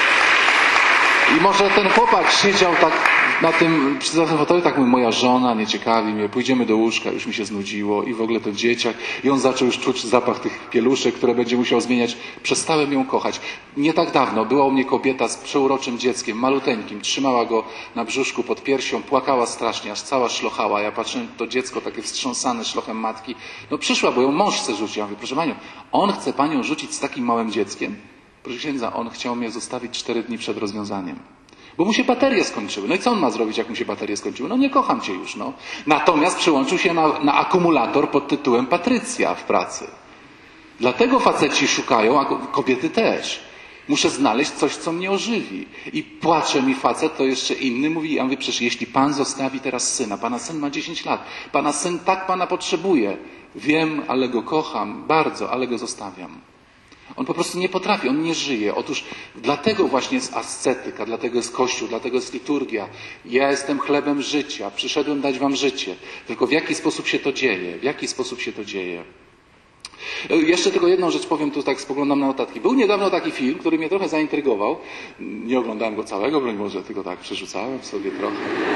A: I może ten chłopak siedział tak na tym, przy tym fotelu, tak mówi, moja żona, nie ciekawi mnie, pójdziemy do łóżka, już mi się znudziło i w ogóle to dzieciak. I on zaczął już czuć zapach tych pieluszek, które będzie musiał zmieniać. Przestałem ją kochać. Nie tak dawno była u mnie kobieta z przeuroczym dzieckiem, maluteńkim. Trzymała go na brzuszku pod piersią, płakała strasznie, aż cała szlochała. Ja patrzyłem, to dziecko takie wstrząsane szlochem matki. No przyszła, bo ją mąż chce rzucić. Ja mówię, proszę panią, on chce panią rzucić z takim małym dzieckiem? Proszę księdza, on chciał mnie zostawić cztery dni przed rozwiązaniem. Bo mu się baterie skończyły. No i co on ma zrobić, jak mu się baterie skończyły? No nie kocham cię już, no. Natomiast przyłączył się na, na akumulator pod tytułem Patrycja w pracy. Dlatego faceci szukają, a kobiety też. Muszę znaleźć coś, co mnie ożywi. I płacze mi facet, to jeszcze inny mówi, ja mówię, przecież jeśli pan zostawi teraz syna, pana syn ma dziesięć lat, pana syn tak pana potrzebuje. Wiem, ale go kocham, bardzo, ale go zostawiam. On po prostu nie potrafi, on nie żyje. Otóż dlatego właśnie jest ascetyka, dlatego jest Kościół, dlatego jest liturgia. Ja jestem chlebem życia, przyszedłem dać wam życie. Tylko w jaki sposób się to dzieje? W jaki sposób się to dzieje? Jeszcze tylko jedną rzecz powiem, tu tak spoglądam na notatki. Był niedawno taki film, który mnie trochę zaintrygował. Nie oglądałem go całego, broń Boże, tylko tak przerzucałem sobie trochę.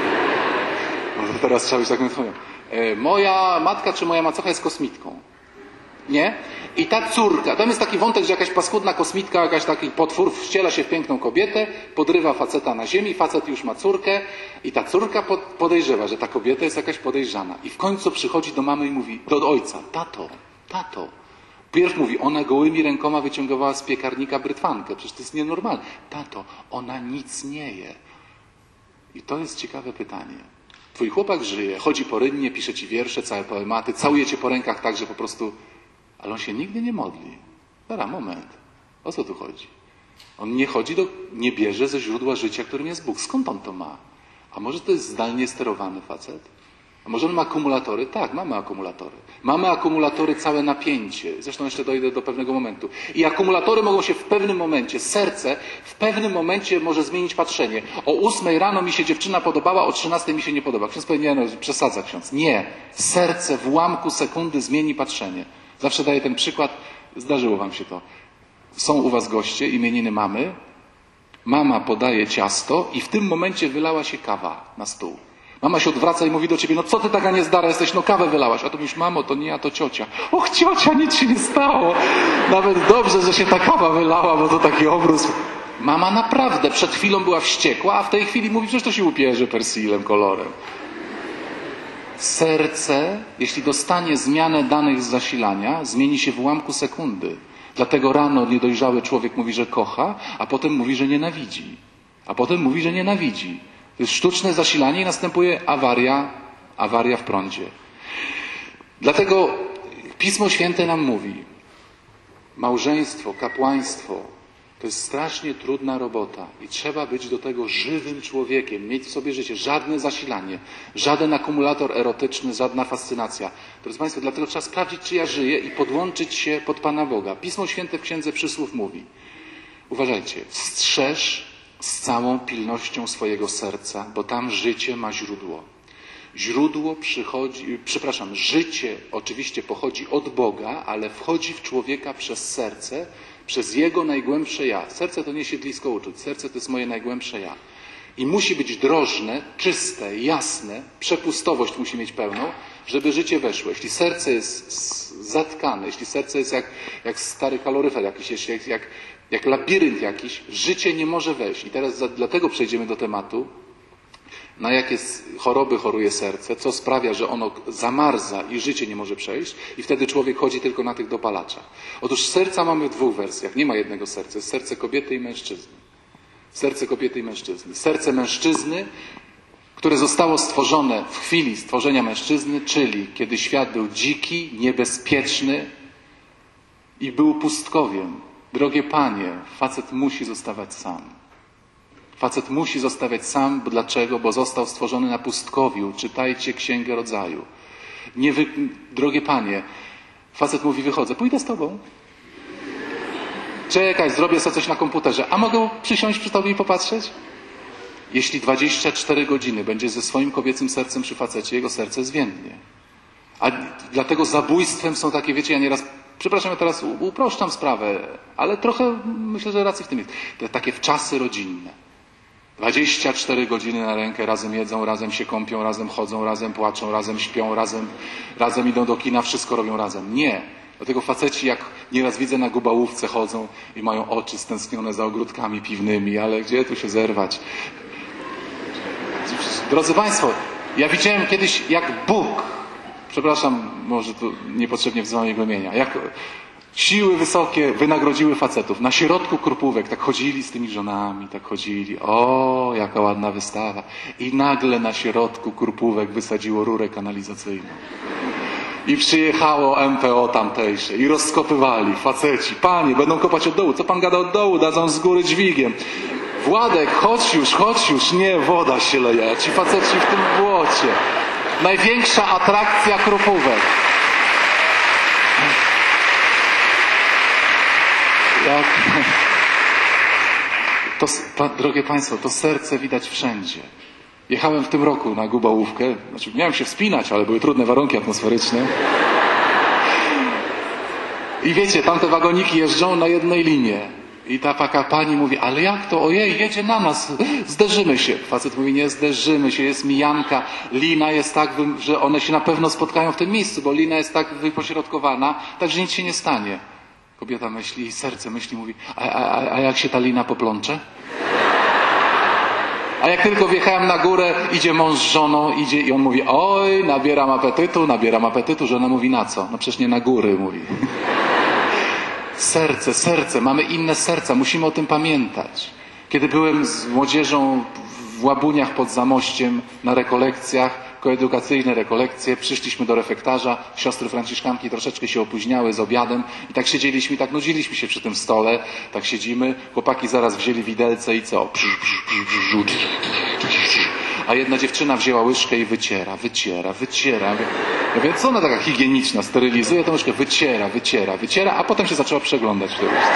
A: Może teraz trzeba być taką twoją. Moja matka czy moja macocha jest kosmitką. Nie? I ta córka, tam jest taki wątek, że jakaś paskudna kosmitka, jakaś taki potwór wciela się w piękną kobietę, podrywa faceta na ziemi, facet już ma córkę i ta córka podejrzewa, że ta kobieta jest jakaś podejrzana. I w końcu przychodzi do mamy i mówi, do ojca, tato, tato. Pierw mówi, ona gołymi rękoma wyciągała z piekarnika brytwankę, przecież to jest nienormalne. Tato, ona nic nie je. I to jest ciekawe pytanie. Twój chłopak żyje, chodzi po rynnie, pisze ci wiersze, całe poematy, całuje cię po rękach tak, że po prostu... Ale on się nigdy nie modli. Dobra, moment. O co tu chodzi? On nie chodzi do, nie bierze ze źródła życia, którym jest Bóg. Skąd on to ma? A może to jest zdalnie sterowany facet? A może on ma akumulatory? Tak, mamy akumulatory. Mamy akumulatory całe napięcie. Zresztą jeszcze dojdę do pewnego momentu. I akumulatory mogą się w pewnym momencie, serce w pewnym momencie może zmienić patrzenie. O ósmej rano mi się dziewczyna podobała, o trzynastej mi się nie podoba. Ksiądz powie, nie, no, przesadza ksiądz. Nie. Serce w ułamku sekundy zmieni patrzenie. Zawsze daję ten przykład. Zdarzyło wam się to. Są u was goście, imieniny mamy. Mama podaje ciasto i w tym momencie wylała się kawa na stół. Mama się odwraca i mówi do ciebie, no co ty taka niezdara jesteś, no kawę wylałaś. A to mówisz, mamo, to nie ja, to ciocia. Och, ciocia, nic się nie stało. Nawet dobrze, że się ta kawa wylała, bo to taki obrus. Mama naprawdę przed chwilą była wściekła, a w tej chwili mówi, przecież to się upierze persilem, kolorem. Serce, jeśli dostanie zmianę danych z zasilania, zmieni się w ułamku sekundy. Dlatego rano niedojrzały człowiek mówi, że kocha, a potem mówi, że nienawidzi. A potem mówi, że nienawidzi. To jest sztuczne zasilanie i następuje awaria, awaria w prądzie. Dlatego Pismo Święte nam mówi, małżeństwo, kapłaństwo To jest strasznie trudna robota i trzeba być do tego żywym człowiekiem, mieć w sobie życie, żadne zasilanie, żaden akumulator erotyczny, żadna fascynacja. Drodzy Państwo, dlatego trzeba sprawdzić, czy ja żyję i podłączyć się pod Pana Boga. Pismo Święte w Księdze Przysłów mówi, uważajcie, strzeż z całą pilnością swojego serca, bo tam życie ma źródło. Źródło przychodzi, przepraszam, życie oczywiście pochodzi od Boga, ale wchodzi w człowieka przez serce, przez jego najgłębsze ja. Serce to nie siedlisko uczuć, serce to jest moje najgłębsze ja. I musi być drożne, czyste, jasne, przepustowość musi mieć pełną, żeby życie weszło. Jeśli serce jest zatkane, jeśli serce jest jak, jak stary kaloryfer jakiś, jak, jak, jak labirynt jakiś, życie nie może wejść. I teraz za, dlatego przejdziemy do tematu, na jakie choroby choruje serce, co sprawia, że ono zamarza i życie nie może przejść i wtedy człowiek chodzi tylko na tych dopalaczach. Otóż serca mamy w dwóch wersjach, nie ma jednego serca, jest serce kobiety i mężczyzny. Serce kobiety i mężczyzny. Serce mężczyzny, które zostało stworzone w chwili stworzenia mężczyzny, czyli kiedy świat był dziki, niebezpieczny i był pustkowiem. Drogie panie, facet musi zostawać sam. Facet musi zostawiać sam. Dlaczego? Bo został stworzony na pustkowiu. Czytajcie Księgę Rodzaju. Nie wy... Drogie panie, facet mówi, wychodzę, pójdę z tobą. Czekaj, zrobię sobie coś na komputerze. A mogę przysiąść przy tobie i popatrzeć? Jeśli dwadzieścia cztery godziny będzie ze swoim kobiecym sercem przy facecie, jego serce zwiędnie. A dlatego zabójstwem są takie, wiecie, ja nieraz, przepraszam, ja teraz uproszczam sprawę, ale trochę myślę, że racji w tym jest. Te takie wczasy rodzinne. dwadzieścia cztery godziny na rękę, razem jedzą, razem się kąpią, razem chodzą, razem płaczą, razem śpią, razem, razem idą do kina, wszystko robią razem. Nie. Dlatego faceci, jak nieraz widzę, na Gubałówce chodzą i mają oczy stęsknione za ogródkami piwnymi, ale gdzie tu się zerwać? Drodzy Państwo, ja widziałem kiedyś, jak Bóg, przepraszam, może tu niepotrzebnie wzywam jego imienia, jak siły wysokie wynagrodziły facetów. Na środku Krupówek tak chodzili z tymi żonami, tak chodzili. O, jaka ładna wystawa. I nagle na środku Krupówek wysadziło rurę kanalizacyjną. I przyjechało M P O tamtejsze i rozkopywali faceci. Panie, będą kopać od dołu. Co pan gada od dołu? Dadzą z góry dźwigiem. Władek, chodź już, chodź już. Nie, woda się leje. Ci faceci w tym błocie. Największa atrakcja Krupówek. Jak... To, pa, drogie Państwo, to serce widać wszędzie. Jechałem w tym roku na Gubałówkę. Znaczy, miałem się wspinać, ale były trudne warunki atmosferyczne. I wiecie, tamte wagoniki jeżdżą na jednej linie. I ta taka pani mówi, ale jak to? Ojej, jedzie na nas, zderzymy się. Facet mówi, nie zderzymy się, jest mijanka. Lina jest tak, że one się na pewno spotkają w tym miejscu, bo lina jest tak wypośrodkowana, tak, że nic się nie stanie. Kobieta myśli, serce myśli, mówi, a, a, a jak się ta lina poplącze? A jak tylko wjechałem na górę, idzie mąż z żoną, idzie i on mówi, oj, nabieram apetytu, nabieram apetytu. Żona mówi, na co? No przecież nie na góry, mówi. Serce, serce, mamy inne serca, musimy o tym pamiętać. Kiedy byłem z młodzieżą w Łabuniach pod Zamościem na rekolekcjach, koedukacyjne rekolekcje, przyszliśmy do refektarza, siostry franciszkanki troszeczkę się opóźniały z obiadem i tak siedzieliśmy i tak nudziliśmy się przy tym stole, tak siedzimy, chłopaki zaraz wzięli widelce i co? A jedna dziewczyna wzięła łyżkę i wyciera, wyciera, wyciera. Ja wiem, co ona taka higieniczna, sterylizuje tę łyżkę, wyciera, wyciera, wyciera, a potem się zaczęła przeglądać w tej łyżce.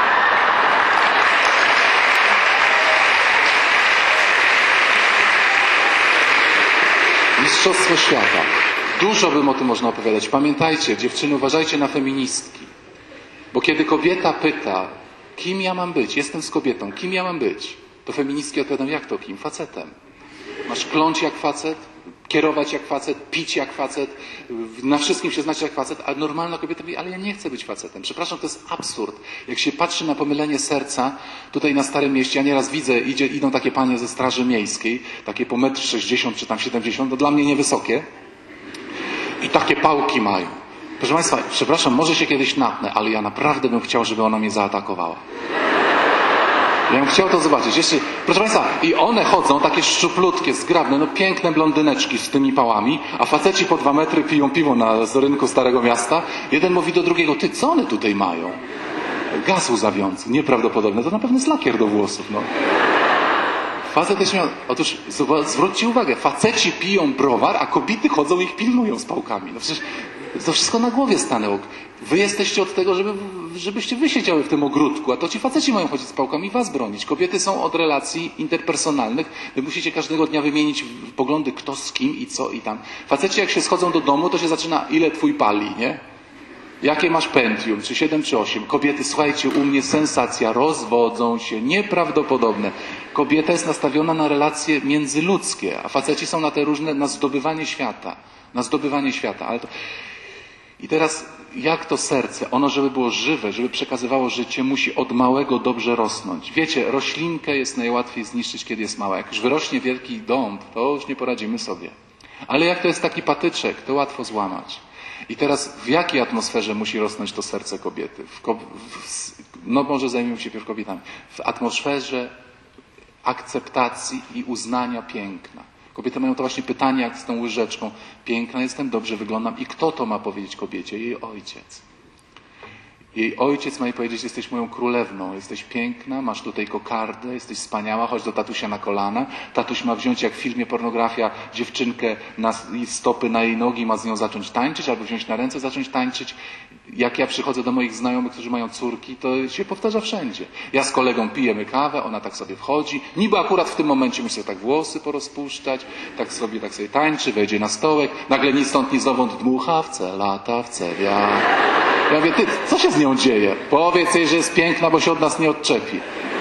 A: Mistrzostwo świata. Dużo bym o tym można opowiadać. Pamiętajcie, dziewczyny, uważajcie na feministki. Bo kiedy kobieta pyta, kim ja mam być? Jestem z kobietą, kim ja mam być? To feministki odpowiadają, jak to kim? Facetem. Masz kląć jak facet, kierować jak facet, pić jak facet, na wszystkim się znać jak facet, a normalna kobieta mówi, ale ja nie chcę być facetem. Przepraszam, to jest absurd. Jak się patrzy na pomylenie serca, tutaj na Starym Mieście, ja nieraz widzę, idzie, idą takie panie ze Straży Miejskiej, takie po metr sześćdziesiąt czy tam siedemdziesiąt, to dla mnie niewysokie i takie pałki mają. Proszę Państwa, przepraszam, może się kiedyś natnę, ale ja naprawdę bym chciał, żeby ona mnie zaatakowała. Ja bym chciał to zobaczyć. Jeszcze, proszę Państwa, i one chodzą takie szczuplutkie, zgrabne, no piękne blondyneczki z tymi pałami, a faceci po dwa metry piją piwo na z rynku Starego Miasta. Jeden mówi do drugiego, ty, co one tutaj mają? Gaz łzawiący, nieprawdopodobne. To na pewno jest lakier do włosów, no. Facet też miał... Otóż zwróćcie uwagę, faceci piją browar, a kobiety chodzą i ich pilnują z pałkami. No przecież to wszystko na głowie stanęło. Wy jesteście od tego, żeby, żebyście wy siedziały w tym ogródku, a to ci faceci mają chodzić z pałkami i was bronić. Kobiety są od relacji interpersonalnych. Wy musicie każdego dnia wymienić poglądy, kto z kim i co i tam. Faceci jak się schodzą do domu, to się zaczyna, ile twój pali, nie? Jakie masz Pentium, czy siedem, czy osiem? Kobiety, słuchajcie, u mnie sensacja, rozwodzą się, nieprawdopodobne. Kobieta jest nastawiona na relacje międzyludzkie, a faceci są na te różne, na zdobywanie świata. Na zdobywanie świata. Ale to... I teraz, jak to serce, ono żeby było żywe, żeby przekazywało życie, musi od małego dobrze rosnąć. Wiecie, roślinkę jest najłatwiej zniszczyć, kiedy jest mała. Jak już wyrośnie wielki dąb, to już nie poradzimy sobie. Ale jak to jest taki patyczek, to łatwo złamać. I teraz w jakiej atmosferze musi rosnąć to serce kobiety? W, w, no może zajmiemy się pierw kobietami. W atmosferze akceptacji i uznania piękna. Kobiety mają to właśnie pytanie, jak z tą łyżeczką. Piękna jestem, dobrze wyglądam. I kto to ma powiedzieć kobiecie? Jej ojciec. Jej ojciec ma jej powiedzieć, jesteś moją królewną, jesteś piękna, masz tutaj kokardę, jesteś wspaniała, chodź do tatusia na kolana. Tatuś ma wziąć, jak w filmie pornografia, dziewczynkę na stopy na jej nogi, ma z nią zacząć tańczyć, albo wziąć na ręce, zacząć tańczyć. Jak ja przychodzę do moich znajomych, którzy mają córki, to się powtarza wszędzie. Ja z kolegą pijemy kawę, ona tak sobie wchodzi, niby akurat w tym momencie musi sobie tak włosy porozpuszczać, tak sobie, tak sobie tańczy, wejdzie na stołek, nagle ni stąd, ni zowąd dmucha, wce lata, wce wiatr. Ja mówię, ty, co się z nią dzieje? Powiedz jej, że jest piękna, bo się od nas nie odczepi.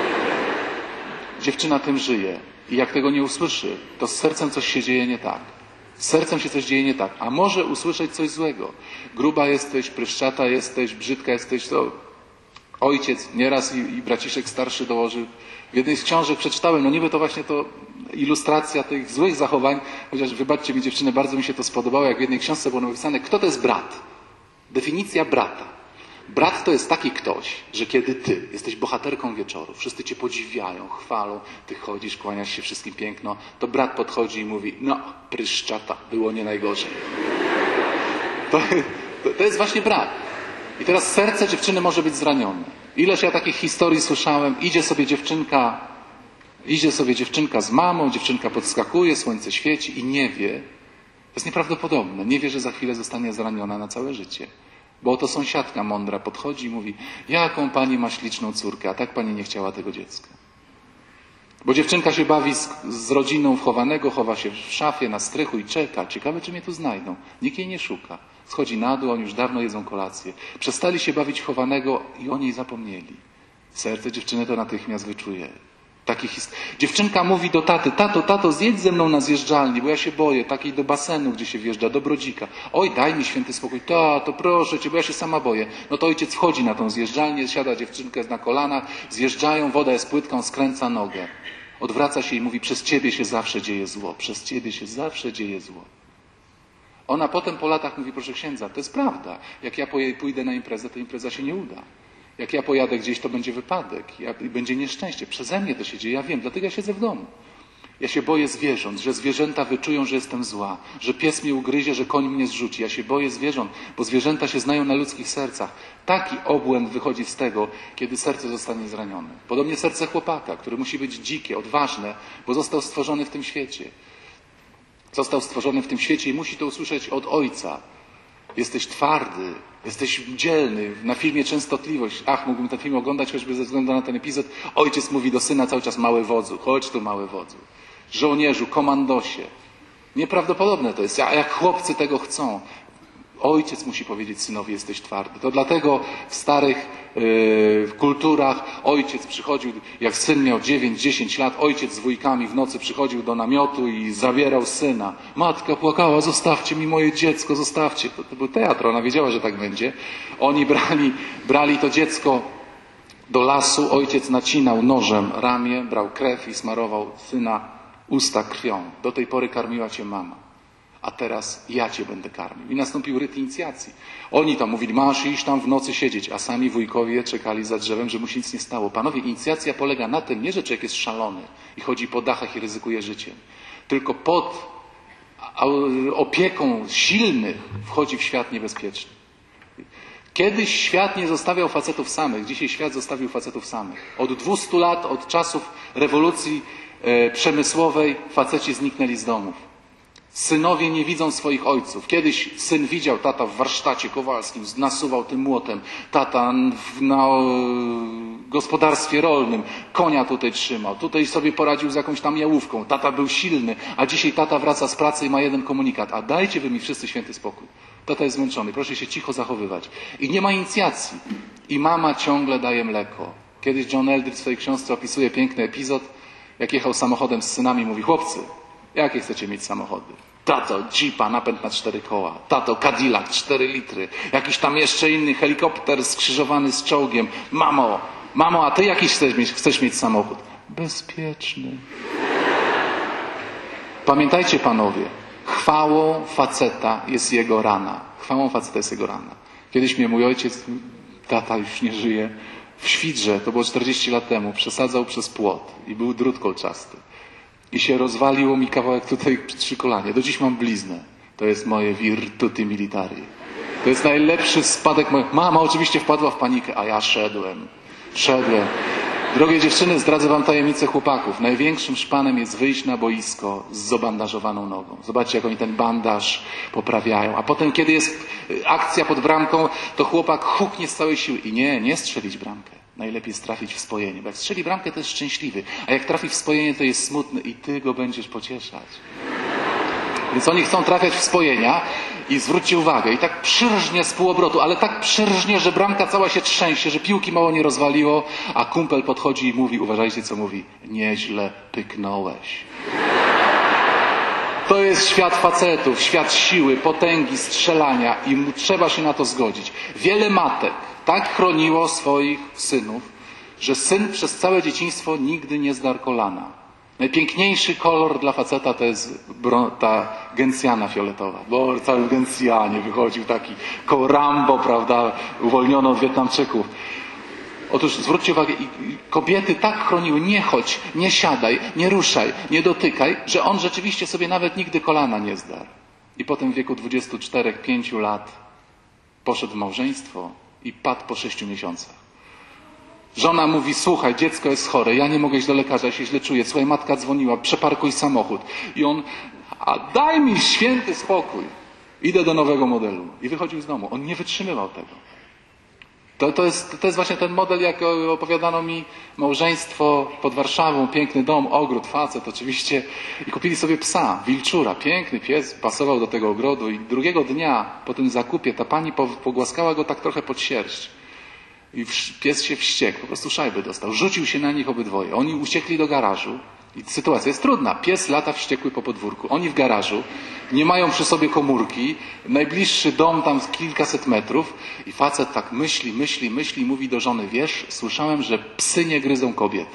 A: Dziewczyna tym żyje. I jak tego nie usłyszy, to z sercem coś się dzieje nie tak. Z sercem się coś dzieje nie tak. A może usłyszeć coś złego. Gruba jesteś, pryszczata jesteś, brzydka jesteś, to ojciec nieraz i, i braciszek starszy dołożył. W jednej z książek przeczytałem, no niby to właśnie to ilustracja tych złych zachowań, chociaż wybaczcie mi dziewczyny, bardzo mi się to spodobało, jak w jednej książce było napisane, kto to jest brat. Definicja brata. Brat to jest taki ktoś, że kiedy ty jesteś bohaterką wieczoru, wszyscy cię podziwiają, chwalą, ty chodzisz, kłaniasz się wszystkim piękno, to brat podchodzi i mówi, no, pryszczata, było nie najgorzej. To, to, to jest właśnie brat. I teraz serce dziewczyny może być zranione. Ileż ja takich historii słyszałem, idzie sobie dziewczynka, idzie sobie dziewczynka z mamą, dziewczynka podskakuje, słońce świeci i nie wie, to jest nieprawdopodobne. Nie wie, że za chwilę zostanie zraniona na całe życie. Bo oto sąsiadka mądra podchodzi i mówi, jaką pani ma śliczną córkę, a tak pani nie chciała tego dziecka. Bo dziewczynka się bawi z, z rodziną wchowanego, chowa się w szafie, na strychu i czeka. Ciekawe, czy mnie tu znajdą. Nikt jej nie szuka. Schodzi na dół, oni już dawno jedzą kolację. Przestali się bawić chowanego i o niej zapomnieli. Serce dziewczyny to natychmiast wyczuje. Taki hist... Dziewczynka mówi do taty, tato, tato, zjedź ze mną na zjeżdżalni, bo ja się boję, takiej do basenu, gdzie się wjeżdża, do Brodzika. Oj, daj mi święty spokój. Tato, proszę cię, bo ja się sama boję. No to ojciec wchodzi na tą zjeżdżalnię, siada dziewczynkę na kolanach, zjeżdżają, woda jest płytką, skręca nogę. Odwraca się i mówi, przez ciebie się zawsze dzieje zło, przez ciebie się zawsze dzieje zło. Ona potem po latach mówi, proszę księdza, to jest prawda. Jak ja pójdę na imprezę, to impreza się nie uda. Jak ja pojadę gdzieś, to będzie wypadek i będzie nieszczęście. Przeze mnie to się dzieje, ja wiem, dlatego ja siedzę w domu. Ja się boję zwierząt, że zwierzęta wyczują, że jestem zła, że pies mnie ugryzie, że koń mnie zrzuci. Ja się boję zwierząt, bo zwierzęta się znają na ludzkich sercach. Taki obłęd wychodzi z tego, kiedy serce zostanie zranione. Podobnie serce chłopaka, który musi być dzikie, odważne, bo został stworzony w tym świecie. Został stworzony w tym świecie i musi to usłyszeć od ojca. Jesteś twardy, jesteś dzielny. Na filmie Częstotliwość. Ach, mógłbym ten film oglądać choćby ze względu na ten epizod. Ojciec mówi do syna cały czas, mały wodzu, chodź tu mały wodzu. Żołnierzu, komandosie. Nieprawdopodobne to jest, a jak chłopcy tego chcą. Ojciec musi powiedzieć synowi, jesteś twardy. To dlatego w starych yy, kulturach ojciec przychodził, jak syn miał dziewięć dziesięć lat, ojciec z wujkami w nocy przychodził do namiotu i zabierał syna. Matka płakała, zostawcie mi moje dziecko, zostawcie. To, to był teatr, ona wiedziała, że tak będzie. Oni brali, brali to dziecko do lasu, ojciec nacinał nożem ramię, brał krew i smarował syna usta krwią. Do tej pory karmiła cię mama. A teraz ja cię będę karmił. I nastąpił ryt inicjacji. Oni tam mówili, masz iść tam w nocy siedzieć, a sami wujkowie czekali za drzewem, że mu się nic nie stało. Panowie, inicjacja polega na tym, nie, że człowiek jest szalony i chodzi po dachach i ryzykuje życiem, tylko pod opieką silnych wchodzi w świat niebezpieczny. Kiedyś świat nie zostawiał facetów samych, dzisiaj świat zostawił facetów samych. Od dwustu lat, od czasów rewolucji e, przemysłowej faceci zniknęli z domów. Synowie nie widzą swoich ojców. Kiedyś syn widział, tata w warsztacie kowalskim nasuwał tym młotem, tata w, na e, gospodarstwie rolnym konia tutaj trzymał, tutaj sobie poradził z jakąś tam jałówką, tata był silny, a dzisiaj tata wraca z pracy i ma jeden komunikat: a dajcie wy mi wszyscy święty spokój. Tata jest zmęczony, proszę się cicho zachowywać. I nie ma inicjacji. I mama ciągle daje mleko. Kiedyś John Eldridge w swojej książce opisuje piękny epizod, jak jechał samochodem z synami, mówi: chłopcy, jakie chcecie mieć samochody? Tato, Jeepa, napęd na cztery koła. Tato, Cadillac, cztery litry. Jakiś tam jeszcze inny helikopter skrzyżowany z czołgiem. Mamo, mamo, a ty jakiś chcesz mieć, chcesz mieć samochód? Bezpieczny. Pamiętajcie, panowie, chwałą faceta jest jego rana. Chwałą faceta jest jego rana. Kiedyś mnie mój ojciec, tata już nie żyje, w Świdrze, to było czterdzieści lat temu, przesadzał przez płot i był drut kolczasty. I się rozwaliło mi kawałek tutaj przy kolanie. Do dziś mam bliznę. To jest moje virtuti militari. To jest najlepszy spadek mojego... Mama oczywiście wpadła w panikę, a ja szedłem. Szedłem. Drogie dziewczyny, zdradzę wam tajemnicę chłopaków. Największym szpanem jest wyjść na boisko z zobandażowaną nogą. Zobaczcie, jak oni ten bandaż poprawiają. A potem, kiedy jest akcja pod bramką, to chłopak huknie z całej siły. I nie, nie strzelić bramkę. Najlepiej jest trafić w spojenie. Bo jak strzeli bramkę, to jest szczęśliwy. A jak trafi w spojenie, to jest smutny. I ty go będziesz pocieszać. Więc oni chcą trafiać w spojenia i zwróćcie uwagę, i tak przyrżnie z półobrotu, ale tak przyrżnie, że bramka cała się trzęsie, że piłki mało nie rozwaliło, a kumpel podchodzi i mówi, uważajcie co mówi, nieźle pyknąłeś. To jest świat facetów, świat siły, potęgi, strzelania i trzeba się na to zgodzić. Wiele matek tak chroniło swoich synów, że syn przez całe dzieciństwo nigdy nie zdarł kolana. Najpiękniejszy kolor dla faceta to jest ta gencjana fioletowa, bo cały gencjanie wychodził taki koło Rambo, prawda, uwolniono od Wietnamczyków. Otóż zwróćcie uwagę, kobiety tak chroniły, nie chodź, nie siadaj, nie ruszaj, nie dotykaj, że on rzeczywiście sobie nawet nigdy kolana nie zdarł. I potem w wieku dwudziestu czterech, pięciu lat poszedł w małżeństwo i padł po sześciu miesiącach. Żona mówi, słuchaj, dziecko jest chore, ja nie mogę iść do lekarza, ja się źle czuję. Słuchaj, matka dzwoniła, przeparkuj samochód. I on, a daj mi święty spokój. Idę do nowego modelu. I wychodził z domu. On nie wytrzymywał tego. To, to, jest, to jest właśnie ten model, jak opowiadano mi, małżeństwo pod Warszawą, piękny dom, ogród, facet oczywiście. I kupili sobie psa, wilczura, piękny pies, pasował do tego ogrodu. I drugiego dnia po tym zakupie ta pani pogłaskała go tak trochę pod sierść. I pies się wściekł, po prostu szajby dostał. Rzucił się na nich obydwoje. Oni uciekli do garażu. I sytuacja jest trudna. Pies lata wściekły po podwórku. Oni w garażu. Nie mają przy sobie komórki. Najbliższy dom tam z kilkaset metrów. I facet tak myśli, myśli, myśli. Mówi do żony, wiesz, słyszałem, że psy nie gryzą kobiet.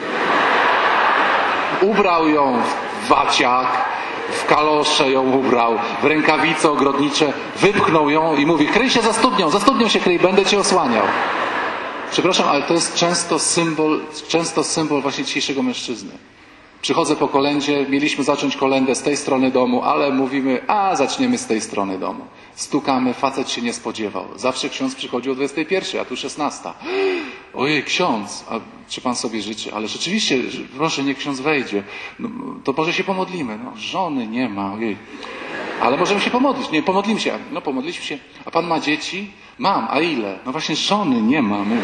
A: Ubrał ją w waciak. W kalosze ją ubrał, w rękawice ogrodnicze. Wypchnął ją i mówi, kryj się za studnią, za studnią się kryj, będę cię osłaniał. Przepraszam, ale to jest często symbol, często symbol właśnie dzisiejszego mężczyzny. Przychodzę po kolędzie, mieliśmy zacząć kolędę z tej strony domu, ale mówimy, a zaczniemy z tej strony domu. Stukamy, facet się nie spodziewał. Zawsze ksiądz przychodził o dwudziestej pierwszej, a tu szesnasta. Ojej, ksiądz, a czy pan sobie życzy? Ale rzeczywiście, proszę, niech ksiądz wejdzie. No, to może się pomodlimy. No, żony nie ma, ojej. Ale możemy się pomodlić. Nie, pomodlimy się. No, pomodliśmy się. A pan ma dzieci? Mam, a ile? No właśnie, żony nie mamy.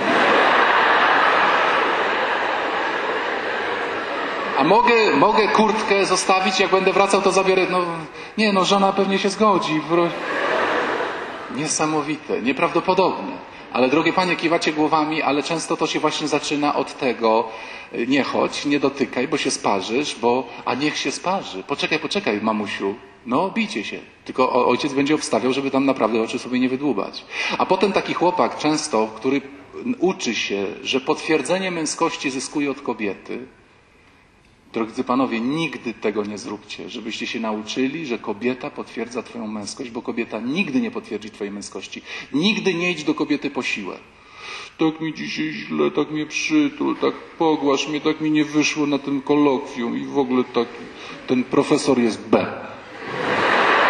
A: A mogę, mogę kurtkę zostawić, jak będę wracał, to zabiorę. No, nie, no żona pewnie się zgodzi. Niesamowite, nieprawdopodobne. Ale drogie panie, kiwacie głowami, ale często to się właśnie zaczyna od tego, nie chodź, nie dotykaj, bo się sparzysz, bo, a niech się sparzy. Poczekaj, poczekaj, mamusiu. No, bijcie się. Tylko ojciec będzie obstawiał, żeby tam naprawdę oczy sobie nie wydłubać. A potem taki chłopak często, który uczy się, że potwierdzenie męskości zyskuje od kobiety. Drodzy panowie, nigdy tego nie zróbcie, żebyście się nauczyli, że kobieta potwierdza twoją męskość, bo kobieta nigdy nie potwierdzi twojej męskości. Nigdy nie idź do kobiety po siłę. Tak mi dzisiaj źle, tak mnie przytul, tak pogłasz mnie, tak mi nie wyszło na tym kolokwium i w ogóle tak, ten profesor jest B.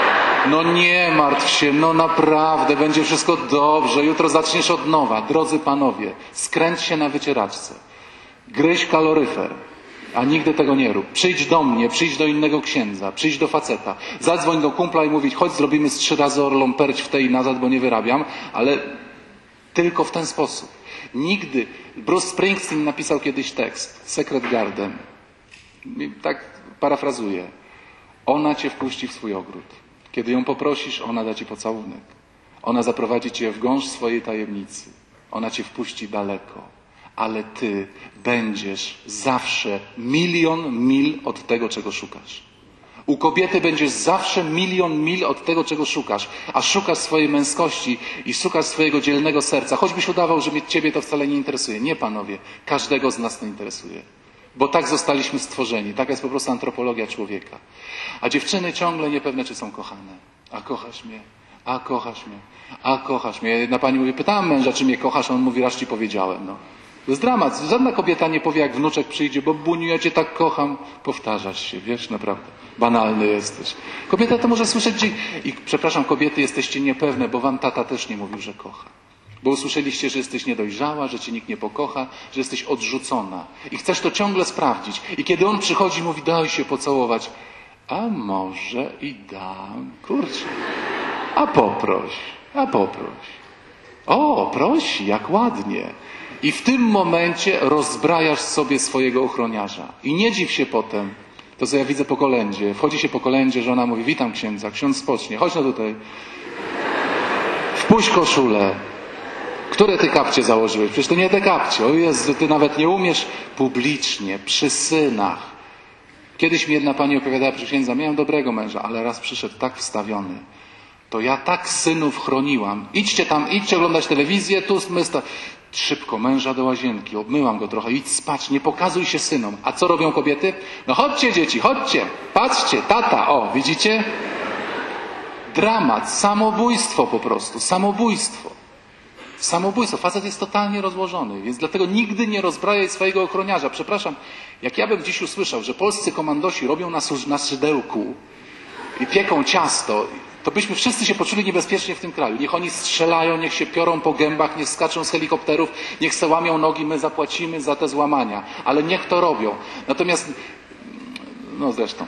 A: No nie martw się, no naprawdę, będzie wszystko dobrze, jutro zaczniesz od nowa. Drodzy panowie, skręć się na wycieraczce, gryź kaloryfer, a nigdy tego nie rób. Przyjdź do mnie, przyjdź do innego księdza, przyjdź do faceta, zadzwoń do kumpla i mówić, chodź zrobimy z trzy razy orlą perć w tej i nazad, bo nie wyrabiam, ale tylko w ten sposób. Nigdy. Bruce Springsteen napisał kiedyś tekst, Secret Garden. Tak parafrazuję. Ona cię wpuści w swój ogród. Kiedy ją poprosisz, ona da ci pocałunek. Ona zaprowadzi cię w gąszcz swojej tajemnicy. Ona cię wpuści daleko. Ale ty będziesz zawsze milion mil od tego, czego szukasz. U kobiety będziesz zawsze milion mil od tego, czego szukasz. A szukasz swojej męskości i szukasz swojego dzielnego serca. Choćbyś udawał, że ciebie to wcale nie interesuje. Nie, panowie. Każdego z nas to interesuje. Bo tak zostaliśmy stworzeni. Taka jest po prostu antropologia człowieka. A dziewczyny ciągle niepewne, czy są kochane. A kochasz mnie? A kochasz mnie? A kochasz mnie? Jedna pani mówi, pytałam męża, czy mnie kochasz, a on mówi, raz ci powiedziałem. No. To jest dramat. Żadna kobieta nie powie, jak wnuczek przyjdzie, bo Buniu, ja cię tak kocham. Powtarzasz się, wiesz, naprawdę. Banalny jesteś. Kobieta to może słyszeć i, przepraszam, kobiety, jesteście niepewne, bo wam tata też nie mówił, że kocha. Bo usłyszeliście, że jesteś niedojrzała, że cię nikt nie pokocha, że jesteś odrzucona. I chcesz to ciągle sprawdzić. I kiedy on przychodzi i mówi, daj się pocałować. A może i dam. Kurczę. A poproś. A poproś. O, prosi, jak ładnie. I w tym momencie rozbrajasz sobie swojego ochroniarza. I nie dziw się potem. To, co ja widzę po kolędzie. Wchodzi się po kolędzie, żona mówi, witam księdza, ksiądz spocznie. Chodź no tutaj. Wpuść koszulę. Które ty kapcie założyłeś? Przecież to nie te kapcie. O Jezu, ty nawet nie umiesz publicznie, przy synach. Kiedyś mi jedna pani opowiadała przy księdza, miałem dobrego męża, ale raz przyszedł tak wstawiony. To ja tak synów chroniłam. Idźcie tam, idźcie oglądać telewizję, tu my sta... Szybko, męża do łazienki, obmyłam go trochę, idź spać, nie pokazuj się synom. A co robią kobiety? No chodźcie dzieci, chodźcie, patrzcie, tata, o, widzicie? Dramat, samobójstwo po prostu, samobójstwo. Samobójstwo. Facet jest totalnie rozłożony, więc dlatego nigdy nie rozbrajaj swojego ochroniarza. Przepraszam, jak ja bym dziś usłyszał, że polscy komandosi robią na, na szydełku i pieką ciasto, to byśmy wszyscy się poczuli niebezpiecznie w tym kraju. Niech oni strzelają, niech się piorą po gębach, niech skaczą z helikopterów, niech se łamią nogi, my zapłacimy za te złamania. Ale niech to robią. Natomiast, no zresztą.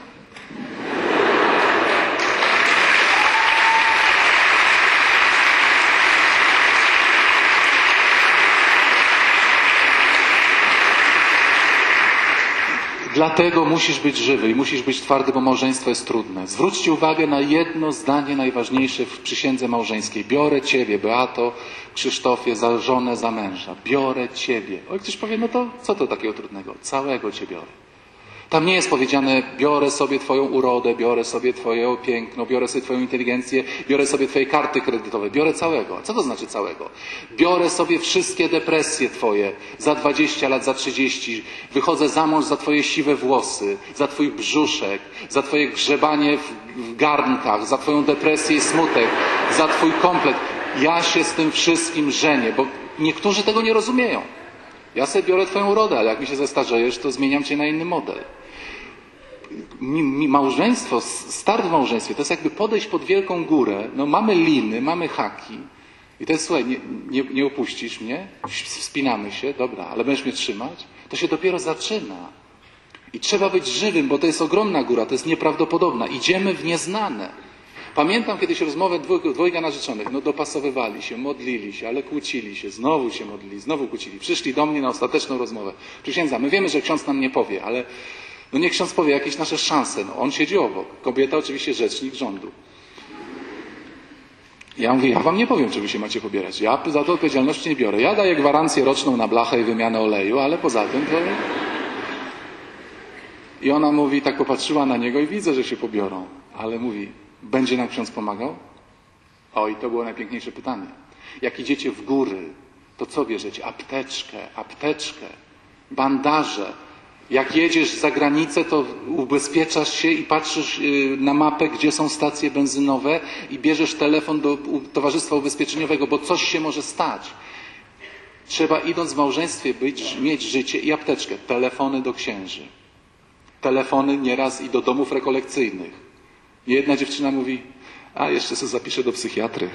A: Dlatego musisz być żywy i musisz być twardy, bo małżeństwo jest trudne. Zwróćcie uwagę na jedno zdanie najważniejsze w przysiędze małżeńskiej. Biorę ciebie, Beato, Krzysztofie, za żonę, za męża. Biorę ciebie. Oj, ktoś powie, no to co to takiego trudnego? Całego cię biorę. Tam nie jest powiedziane, biorę sobie twoją urodę, biorę sobie twoje piękno, biorę sobie twoją inteligencję, biorę sobie twoje karty kredytowe. Biorę całego. Co to znaczy całego? Biorę sobie wszystkie depresje twoje za dwadzieścia lat, za trzydzieści. Wychodzę za mąż za twoje siwe włosy, za twój brzuszek, za twoje grzebanie w, w garnkach, za twoją depresję i smutek, za twój komplet. Ja się z tym wszystkim żenię, bo niektórzy tego nie rozumieją. Ja sobie biorę twoją urodę, ale jak mi się zestarzejesz, to zmieniam cię na inny model. Mi, mi, małżeństwo, start w małżeństwie, to jest jakby podejść pod wielką górę. No mamy liny, mamy haki. I to jest, słuchaj, nie, nie, nie opuścisz mnie, wspinamy się, dobra, ale będziesz mnie trzymać. To się dopiero zaczyna. I trzeba być żywym, bo to jest ogromna góra, to jest nieprawdopodobna. Idziemy w nieznane. Pamiętam kiedyś rozmowę dwójka, dwojga narzeczonych. No dopasowywali się, modlili się, ale kłócili się. Znowu się modlili, znowu kłócili. Przyszli do mnie na ostateczną rozmowę. Proszę księdza, my wiemy, że ksiądz nam nie powie, ale no niech ksiądz powie jakieś nasze szanse. No, on siedzi obok. Kobieta oczywiście rzecznik rządu. Ja mówię, ja wam nie powiem, czy wy się macie pobierać. Ja za to odpowiedzialności nie biorę. Ja daję gwarancję roczną na blachę i wymianę oleju, ale poza tym to... I ona mówi, tak popatrzyła na niego i widzę, że się pobiorą. Ale mówi, będzie nam ksiądz pomagał? O, i to było najpiękniejsze pytanie. Jak idziecie w góry, to co bierzecie? Apteczkę, apteczkę, bandaże. Jak jedziesz za granicę, to ubezpieczasz się i patrzysz na mapę, gdzie są stacje benzynowe i bierzesz telefon do towarzystwa ubezpieczeniowego, bo coś się może stać. Trzeba, idąc w małżeństwie, być, mieć życie i apteczkę. Telefony do księży. Telefony nieraz i do domów rekolekcyjnych. Jedna dziewczyna mówi, A, jeszcze sobie zapiszę do psychiatry.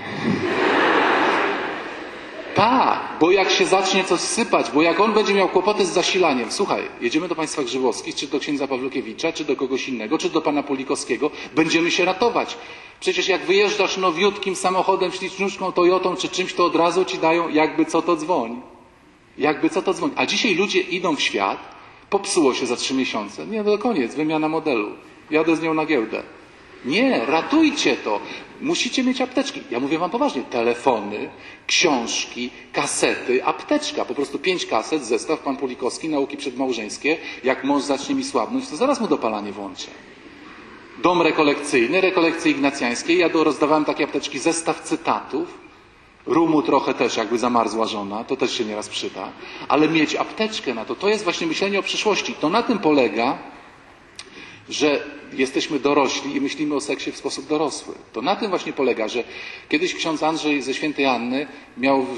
A: Tak, bo jak się zacznie coś sypać, bo jak on będzie miał kłopoty z zasilaniem, słuchaj, jedziemy do państwa Grzybowskich, czy do księdza Pawlukiewicza, czy do kogoś innego, czy do pana Polikowskiego, będziemy się ratować. Przecież jak wyjeżdżasz nowiutkim samochodem, ślicznuszką, Toyotą, czy czymś, to od razu ci dają jakby co to dzwoń. Jakby co to dzwoń. A dzisiaj ludzie idą w świat, popsuło się za trzy miesiące. Nie, to koniec, wymiana modelu. Jadę z nią na giełdę. Nie, ratujcie to. Musicie mieć apteczki. Ja mówię wam poważnie. Telefony, książki, kasety, apteczka. Po prostu pięć kaset, zestaw, pan Pulikowski, nauki przedmałżeńskie. Jak mąż zacznie mi słabnąć, to zaraz mu dopalanie włączę. Dom rekolekcyjny, rekolekcje ignacjańskie. Ja do, rozdawałem takie apteczki, zestaw cytatów. Rumu trochę też, jakby zamarzła żona. To też się nieraz przyda. Ale mieć apteczkę na to, to jest właśnie myślenie o przyszłości. To na tym polega, że jesteśmy dorośli i myślimy o seksie w sposób dorosły. To na tym właśnie polega, że kiedyś ksiądz Andrzej ze Świętej Anny miał w,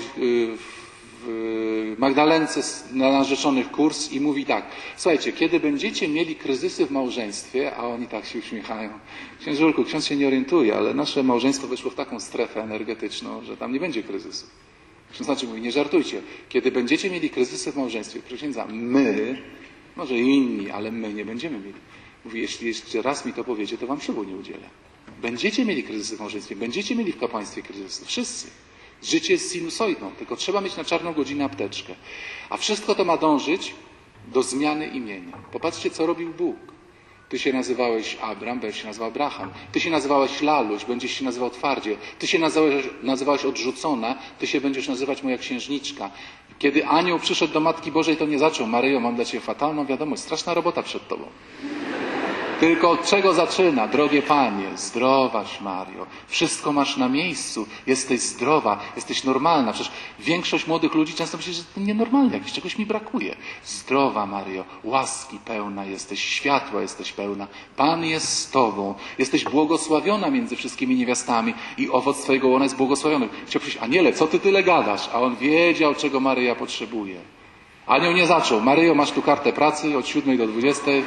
A: w Magdalence na narzeczonych kurs i mówi tak: słuchajcie, kiedy będziecie mieli kryzysy w małżeństwie, a oni tak się uśmiechają. Księżulku, ksiądz się nie orientuje, ale nasze małżeństwo weszło w taką strefę energetyczną, że tam nie będzie kryzysu. Ksiądz znaczy mówi, nie żartujcie. Kiedy będziecie mieli kryzysy w małżeństwie, proszę księdza, my, może inni, ale my nie będziemy mieli. Mówi, jeśli jeszcze raz mi to powiecie, to wam ślubu nie udzielę. Będziecie mieli kryzysy w małżeństwie, będziecie mieli w kapłaństwie kryzysy. Wszyscy. Życie jest sinusoidą, tylko trzeba mieć na czarną godzinę apteczkę. A wszystko to ma dążyć do zmiany imienia. Popatrzcie, co robił Bóg. Ty się nazywałeś Abram, będziesz się nazywał Abraham. Ty się nazywałeś Laluś, będziesz się nazywał Twardzie. Ty się nazywałeś, nazywałeś Odrzucona, ty się będziesz nazywać moja księżniczka. Kiedy anioł przyszedł do Matki Bożej, to nie zaczął: Maryjo, mam dla ciebie fatalną wiadomość, straszna robota przed tobą. Tylko od czego zaczyna? Drogie Panie, zdrowaś Mario, wszystko masz na miejscu, jesteś zdrowa, jesteś normalna. Przecież większość młodych ludzi często myśli, że to nienormalne, jakiś czegoś mi brakuje. Zdrowa Mario, łaski pełna jesteś, światła jesteś pełna, Pan jest z tobą, jesteś błogosławiona między wszystkimi niewiastami i owoc twojego łona jest błogosławiony. Chciał powiedzieć: Aniele, co ty tyle gadasz? A on wiedział, czego Maryja potrzebuje. Anioł nie zaczął: Maryjo, masz tu kartę pracy od siódmej do dwudziestej.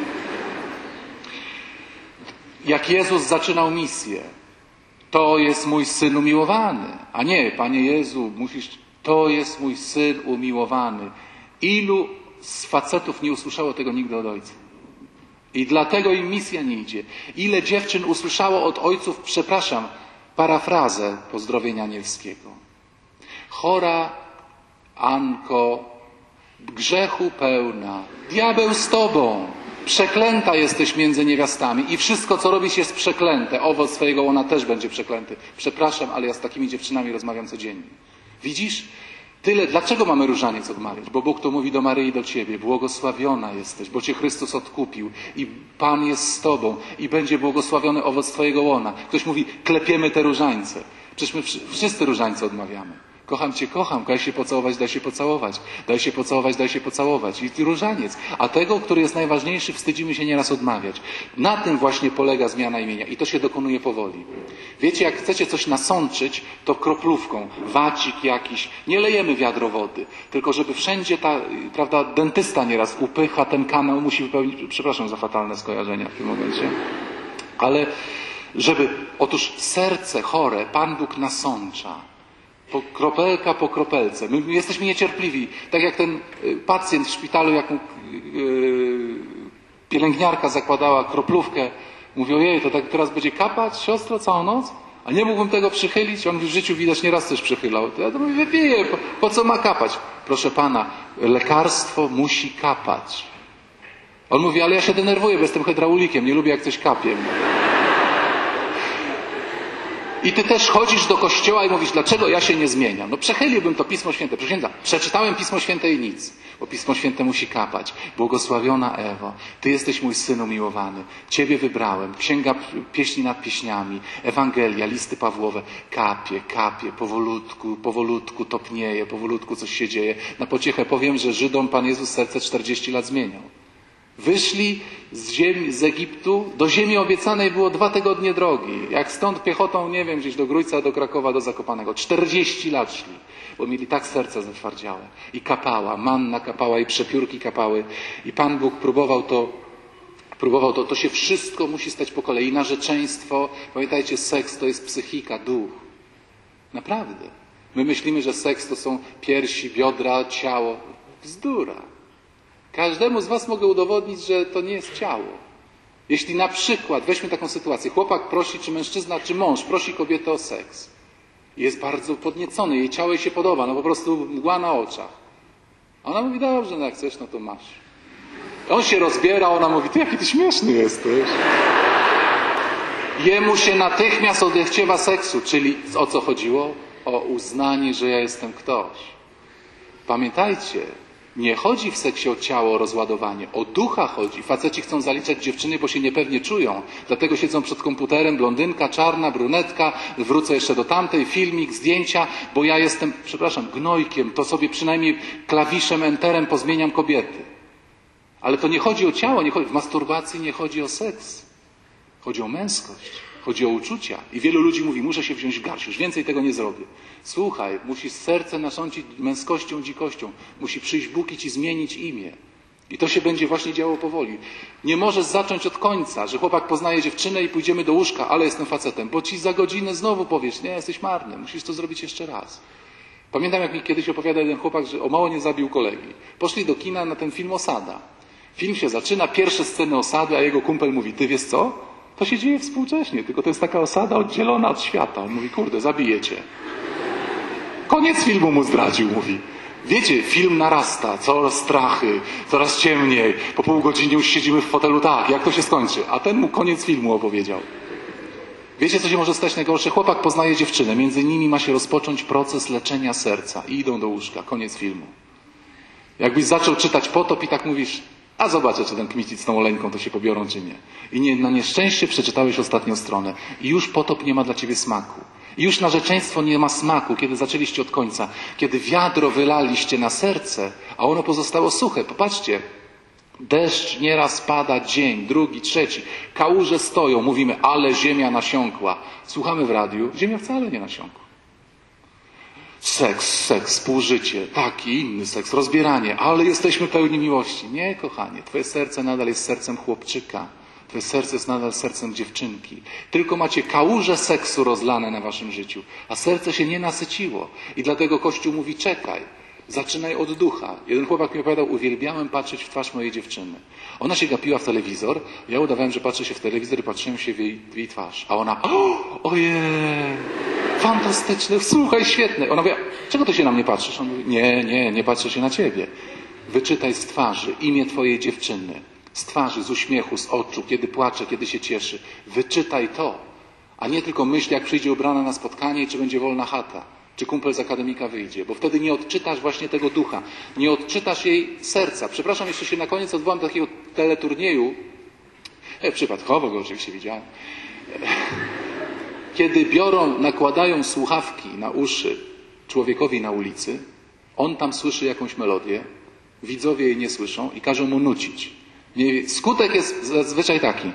A: Jak Jezus zaczynał misję, to jest mój Syn umiłowany. A nie, Panie Jezu, musisz, to jest mój Syn umiłowany. Ilu z facetów nie usłyszało tego nigdy od ojca? I dlatego im misja nie idzie. Ile dziewczyn usłyszało od ojców, przepraszam, parafrazę pozdrowienia anielskiego. Chora Anko, grzechu pełna, diabeł z tobą. Przeklęta jesteś między niewiastami i wszystko, co robisz, jest przeklęte. Owoc swojego łona też będzie przeklęty. Przepraszam, ale ja z takimi dziewczynami rozmawiam codziennie. Widzisz? Tyle. Dlaczego mamy różaniec odmawiać? Bo Bóg to mówi do Maryi i do ciebie. Błogosławiona jesteś, bo cię Chrystus odkupił i Pan jest z tobą i będzie błogosławiony owoc twojego łona. Ktoś mówi: klepiemy te różańce. Przecież my wszyscy różańce odmawiamy. Kocham cię, kocham, daj się pocałować, daj się pocałować, daj się pocałować, daj się pocałować. I różaniec. A tego, który jest najważniejszy, wstydzimy się nieraz odmawiać. Na tym właśnie polega zmiana imienia i to się dokonuje powoli. Wiecie, jak chcecie coś nasączyć, to kroplówką, wacik jakiś. Nie lejemy wiadro wody, tylko żeby wszędzie ta, prawda, dentysta nieraz upycha ten kanał, musi wypełnić, przepraszam za fatalne skojarzenia w tym momencie, ale żeby, otóż serce chore Pan Bóg nasącza. Po kropelka po kropelce. My jesteśmy niecierpliwi. Tak jak ten pacjent w szpitalu, jak mu yy, pielęgniarka zakładała kroplówkę, mówi: ojej, to tak teraz będzie kapać, siostro, całą noc? A nie mógłbym tego przychylić? On w życiu widać nieraz coś przychylał. To ja to mówię: wypiję, po, po co ma kapać? Proszę pana, lekarstwo musi kapać. On mówi: ale ja się denerwuję, bo jestem hydraulikiem, nie lubię jak coś kapie. I ty też chodzisz do kościoła i mówisz: dlaczego ja się nie zmieniam? No przechyliłbym to Pismo Święte. Proszę księdza, przeczytałem Pismo Święte i nic. Bo Pismo Święte musi kapać. Błogosławiona Ewo, ty jesteś mój Syn umiłowany. Ciebie wybrałem. Księga Pieśni nad Pieśniami, Ewangelia, listy Pawłowe. Kapie, kapie, powolutku, powolutku topnieje, powolutku coś się dzieje. Na pociechę powiem, że Żydom Pan Jezus serce czterdzieści lat zmieniał. Wyszli z, ziemi, z Egiptu, do ziemi obiecanej było dwa tygodnie drogi. Jak stąd piechotą, nie wiem, gdzieś do Grójca, do Krakowa, do Zakopanego. czterdzieści lat szli, bo mieli tak serce zatwardziałe. I kapała, manna kapała i przepiórki kapały. I Pan Bóg próbował to Próbował to, to się wszystko musi stać po kolei. Narzeczeństwo, pamiętajcie, seks to jest psychika, duch. Naprawdę. My myślimy, że seks to są piersi, biodra, ciało. Bzdura. Każdemu z was mogę udowodnić, że to nie jest ciało. Jeśli na przykład, weźmy taką sytuację, chłopak prosi, czy mężczyzna, czy mąż prosi kobietę o seks. Jest bardzo podniecony, jej ciało jej się podoba, no po prostu mgła na oczach. A ona mówi, dobrze, no jak chcesz, no to masz. On się rozbiera, ona mówi, ty jaki ty śmieszny jesteś. Jemu się natychmiast odechciewa seksu, czyli o co chodziło? O uznanie, że ja jestem ktoś. Pamiętajcie, nie chodzi w seksie o ciało, o rozładowanie, o ducha chodzi. Faceci chcą zaliczać dziewczyny, bo się niepewnie czują. Dlatego siedzą przed komputerem, blondynka, czarna, brunetka, wrócę jeszcze do tamtej, filmik, zdjęcia, bo ja jestem, przepraszam, gnojkiem, to sobie przynajmniej klawiszem, enterem pozmieniam kobiety. Ale to nie chodzi o ciało, nie chodzi, w masturbacji nie chodzi o seks. Chodzi o męskość, chodzi o uczucia. I wielu ludzi mówi, muszę się wziąć w garść, już więcej tego nie zrobię. Słuchaj, musisz serce nasącić męskością, dzikością. Musi przyjść Bóg i ci zmienić imię. I to się będzie właśnie działo powoli. Nie możesz zacząć od końca, że chłopak poznaje dziewczynę i pójdziemy do łóżka, ale jestem facetem. Bo ci za godzinę znowu powiesz, nie, jesteś marny, musisz to zrobić jeszcze raz. Pamiętam, jak mi kiedyś opowiadał jeden chłopak, że o mało nie zabił kolegi. Poszli do kina na ten film Osada. Film się zaczyna, pierwsze sceny osady, a jego kumpel mówi, ty wiesz co? To się dzieje współcześnie, tylko to jest taka osada oddzielona od świata. On mówi, kurde, zabiję cię. Koniec filmu mu zdradził, mówi. Wiecie, film narasta, coraz strachy, coraz ciemniej. Po pół godziny już siedzimy w fotelu, tak, jak to się skończy? A ten mu koniec filmu opowiedział. Wiecie, co się może stać najgorsze? Chłopak poznaje dziewczynę, między nimi ma się rozpocząć proces leczenia serca i idą do łóżka, koniec filmu. Jakbyś zaczął czytać Potop i tak mówisz, a zobaczę, czy ten Kmicic z tą Oleńką to się pobiorą, czy nie. I nie, na nieszczęście przeczytałeś ostatnią stronę. I już Potop nie ma dla ciebie smaku. I już narzeczeństwo nie ma smaku, kiedy zaczęliście od końca. Kiedy wiadro wylaliście na serce, a ono pozostało suche. Popatrzcie, deszcz nieraz pada dzień, drugi, trzeci. Kałuże stoją, mówimy, ale ziemia nasiąkła. Słuchamy w radiu, ziemia wcale nie nasiąkła. Seks, seks, współżycie, taki inny seks, rozbieranie, ale jesteśmy pełni miłości. Nie, kochanie, twoje serce nadal jest sercem chłopczyka. Twoje serce jest nadal sercem dziewczynki. Tylko macie kałuże seksu rozlane na waszym życiu, a serce się nie nasyciło. I dlatego Kościół mówi, czekaj, zaczynaj od ducha. Jeden chłopak mi opowiadał, uwielbiałem patrzeć w twarz mojej dziewczyny. Ona się gapiła w telewizor, ja udawałem, że patrzę się w telewizor i patrzyłem się w jej, w jej twarz. A ona, o, ojej, fantastyczne, słuchaj, świetne. Ona mówi, czego ty się na mnie patrzysz? On mówi, nie, nie, nie patrzę się na ciebie. Wyczytaj z twarzy imię twojej dziewczyny. Z twarzy, z uśmiechu, z oczu, kiedy płacze, kiedy się cieszy. Wyczytaj to, a nie tylko myśl, jak przyjdzie ubrana na spotkanie i czy będzie wolna chata, czy kumpel z akademika wyjdzie, bo wtedy nie odczytasz właśnie tego ducha, nie odczytasz jej serca. Przepraszam, jeszcze się na koniec odwołam do takiego teleturnieju, e, przypadkowo go oczywiście widziałem, kiedy biorą, nakładają słuchawki na uszy człowiekowi na ulicy, on tam słyszy jakąś melodię, widzowie jej nie słyszą i każą mu nucić. Skutek jest zazwyczaj taki.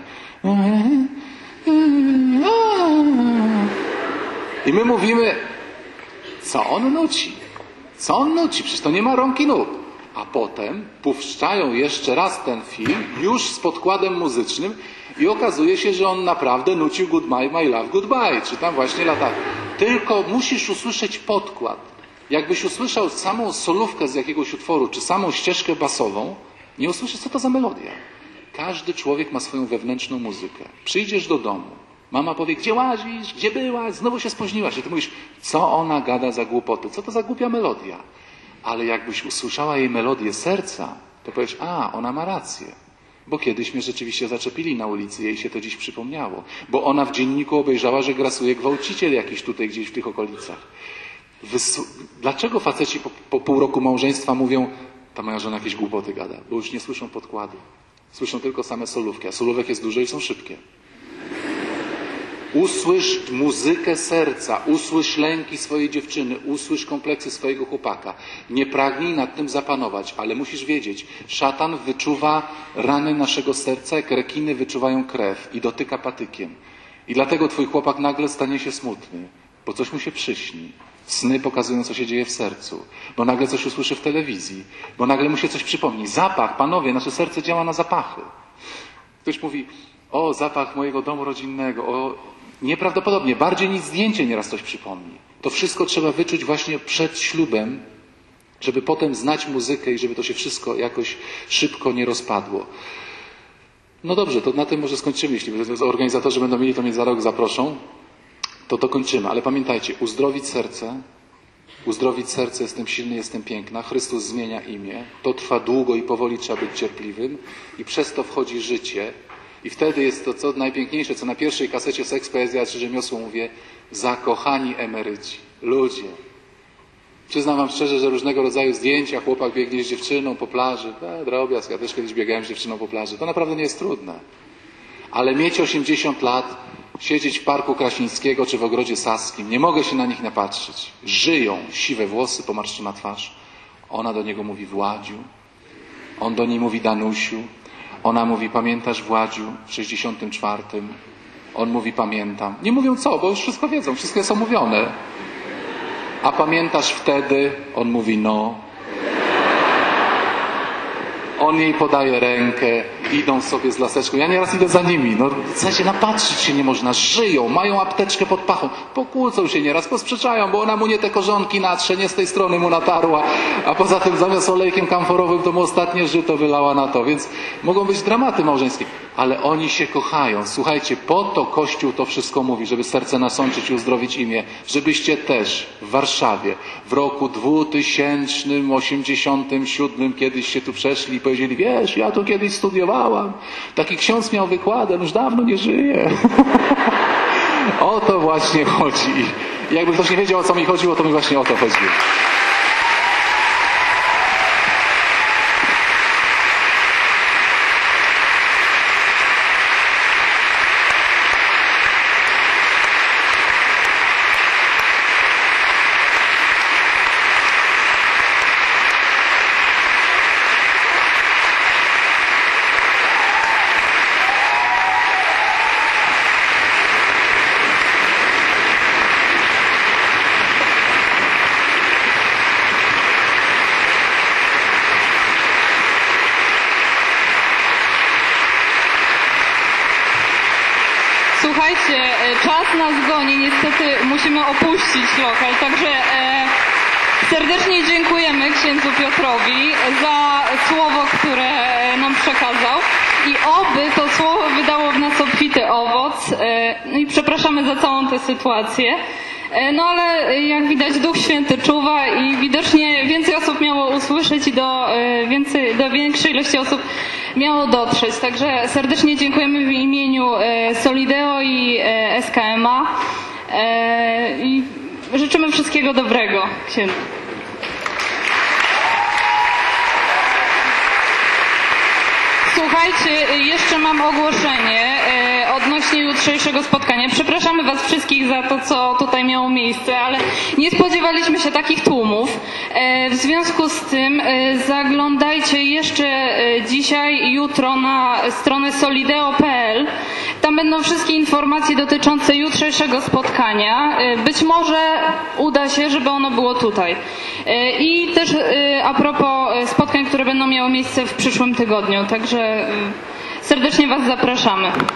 A: I my mówimy, co on nuci? Co on nuci? Przecież to nie ma rąk i nóg. A potem puszczają jeszcze raz ten film, już z podkładem muzycznym i okazuje się, że on naprawdę nucił Goodbye, My Love, Goodbye, czy tam właśnie lata. Tylko musisz usłyszeć podkład. Jakbyś usłyszał samą solówkę z jakiegoś utworu, czy samą ścieżkę basową, nie usłyszysz, co to za melodia. Każdy człowiek ma swoją wewnętrzną muzykę. Przyjdziesz do domu, mama powie, gdzie łazisz, gdzie byłaś, znowu się spóźniłaś. I ty mówisz, co ona gada za głupoty, co to za głupia melodia. Ale jakbyś usłyszała jej melodię serca, to powiesz, a, ona ma rację. Bo kiedyś mnie rzeczywiście zaczepili na ulicy, jej się to dziś przypomniało. Bo ona w dzienniku obejrzała, że grasuje gwałciciel jakiś tutaj gdzieś w tych okolicach. Wys... Dlaczego faceci po, po pół roku małżeństwa mówią, ta moja żona jakieś głupoty gada? Bo już nie słyszą podkładu. Słyszą tylko same solówki, a solówek jest dużo i są szybkie. Usłysz muzykę serca, usłysz lęki swojej dziewczyny, usłysz kompleksy swojego chłopaka. Nie pragnij nad tym zapanować, ale musisz wiedzieć, szatan wyczuwa rany naszego serca, jak rekiny wyczuwają krew i dotyka patykiem. I dlatego twój chłopak nagle stanie się smutny, bo coś mu się przyśni. Sny pokazują, co się dzieje w sercu, bo nagle coś usłyszy w telewizji, bo nagle mu się coś przypomni. Zapach, panowie, nasze serce działa na zapachy. Ktoś mówi, o, zapach mojego domu rodzinnego, o, nieprawdopodobnie, bardziej niż zdjęcie nieraz coś przypomni. To wszystko trzeba wyczuć właśnie przed ślubem, żeby potem znać muzykę i żeby to się wszystko jakoś szybko nie rozpadło. No dobrze, to na tym może skończymy, jeśli organizatorzy będą mieli, to mnie za rok zaproszą, to dokończymy. Ale pamiętajcie, uzdrowić serce, uzdrowić serce, jestem silny, jestem piękna, Chrystus zmienia imię, to trwa długo i powoli, trzeba być cierpliwym i przez to wchodzi życie i wtedy jest to co najpiękniejsze, co na pierwszej kasecie Seks, Poezja czy Rzemiosło mówię, zakochani emeryci, ludzie. Przyznam wam szczerze, że różnego rodzaju zdjęcia, chłopak biegnie z dziewczyną po plaży, e, drobiazg, ja też kiedyś biegałem z dziewczyną po plaży, to naprawdę nie jest trudne. Ale mieć osiemdziesiąt lat, siedzieć w Parku Krasińskiego czy w Ogrodzie Saskim, nie mogę się na nich napatrzeć. Żyją, siwe włosy, pomarszczona twarz. Ona do niego mówi Władziu, on do niej mówi Danusiu, ona mówi pamiętasz Władziu w sześćdziesiątym czwartym, on mówi pamiętam. Nie mówią co, bo już wszystko wiedzą, wszystko jest omówione. A pamiętasz wtedy? On mówi no. On jej podaje rękę, idą sobie z laseczką. Ja nieraz idę za nimi. No, w sensie napatrzyć się nie można. Żyją, mają apteczkę pod pachą. Pokłócą się nieraz, posprzeczają, bo ona mu nie te korzonki natrze, nie z tej strony mu natarła. A poza tym zamiast olejkiem kamforowym to mu ostatnie żyto wylała na to. Więc mogą być dramaty małżeńskie. Ale oni się kochają. Słuchajcie, po to Kościół to wszystko mówi, żeby serce nasączyć i uzdrowić imię. Żebyście też w Warszawie w roku dwutysięcznym osiemdziesiątym siódmym kiedyś się tu przeszli i powiedzieli, wiesz, ja tu kiedyś studiowałam. Taki ksiądz miał wykładem, już dawno nie żyje. O to właśnie chodzi. I jakby ktoś nie wiedział, o co mi chodziło, to mi właśnie o to chodziło.
B: Słuchajcie, czas nas goni, niestety musimy opuścić lokal, także e, serdecznie dziękujemy księdzu Piotrowi za słowo, które nam przekazał i oby to słowo wydało w nas obfity owoc. E, no i przepraszamy za całą tę sytuację. No ale jak widać Duch Święty czuwa i widocznie więcej osób miało usłyszeć i do, więcej, do większej ilości osób miało dotrzeć. Także serdecznie dziękujemy w imieniu Solideo i S K M A i życzymy wszystkiego dobrego księdzu. Słuchajcie, jeszcze mam ogłoszenie odnośnie jutrzejszego spotkania. Przepraszamy was wszystkich za to, co tutaj miało miejsce, ale nie spodziewaliśmy się takich tłumów. W związku z tym zaglądajcie jeszcze dzisiaj i jutro na stronę solideo kropka p l. Tam będą wszystkie informacje dotyczące jutrzejszego spotkania. Być może uda się, żeby ono było tutaj. I też a propos spotkań, które będą miały miejsce w przyszłym tygodniu. Także serdecznie was zapraszamy.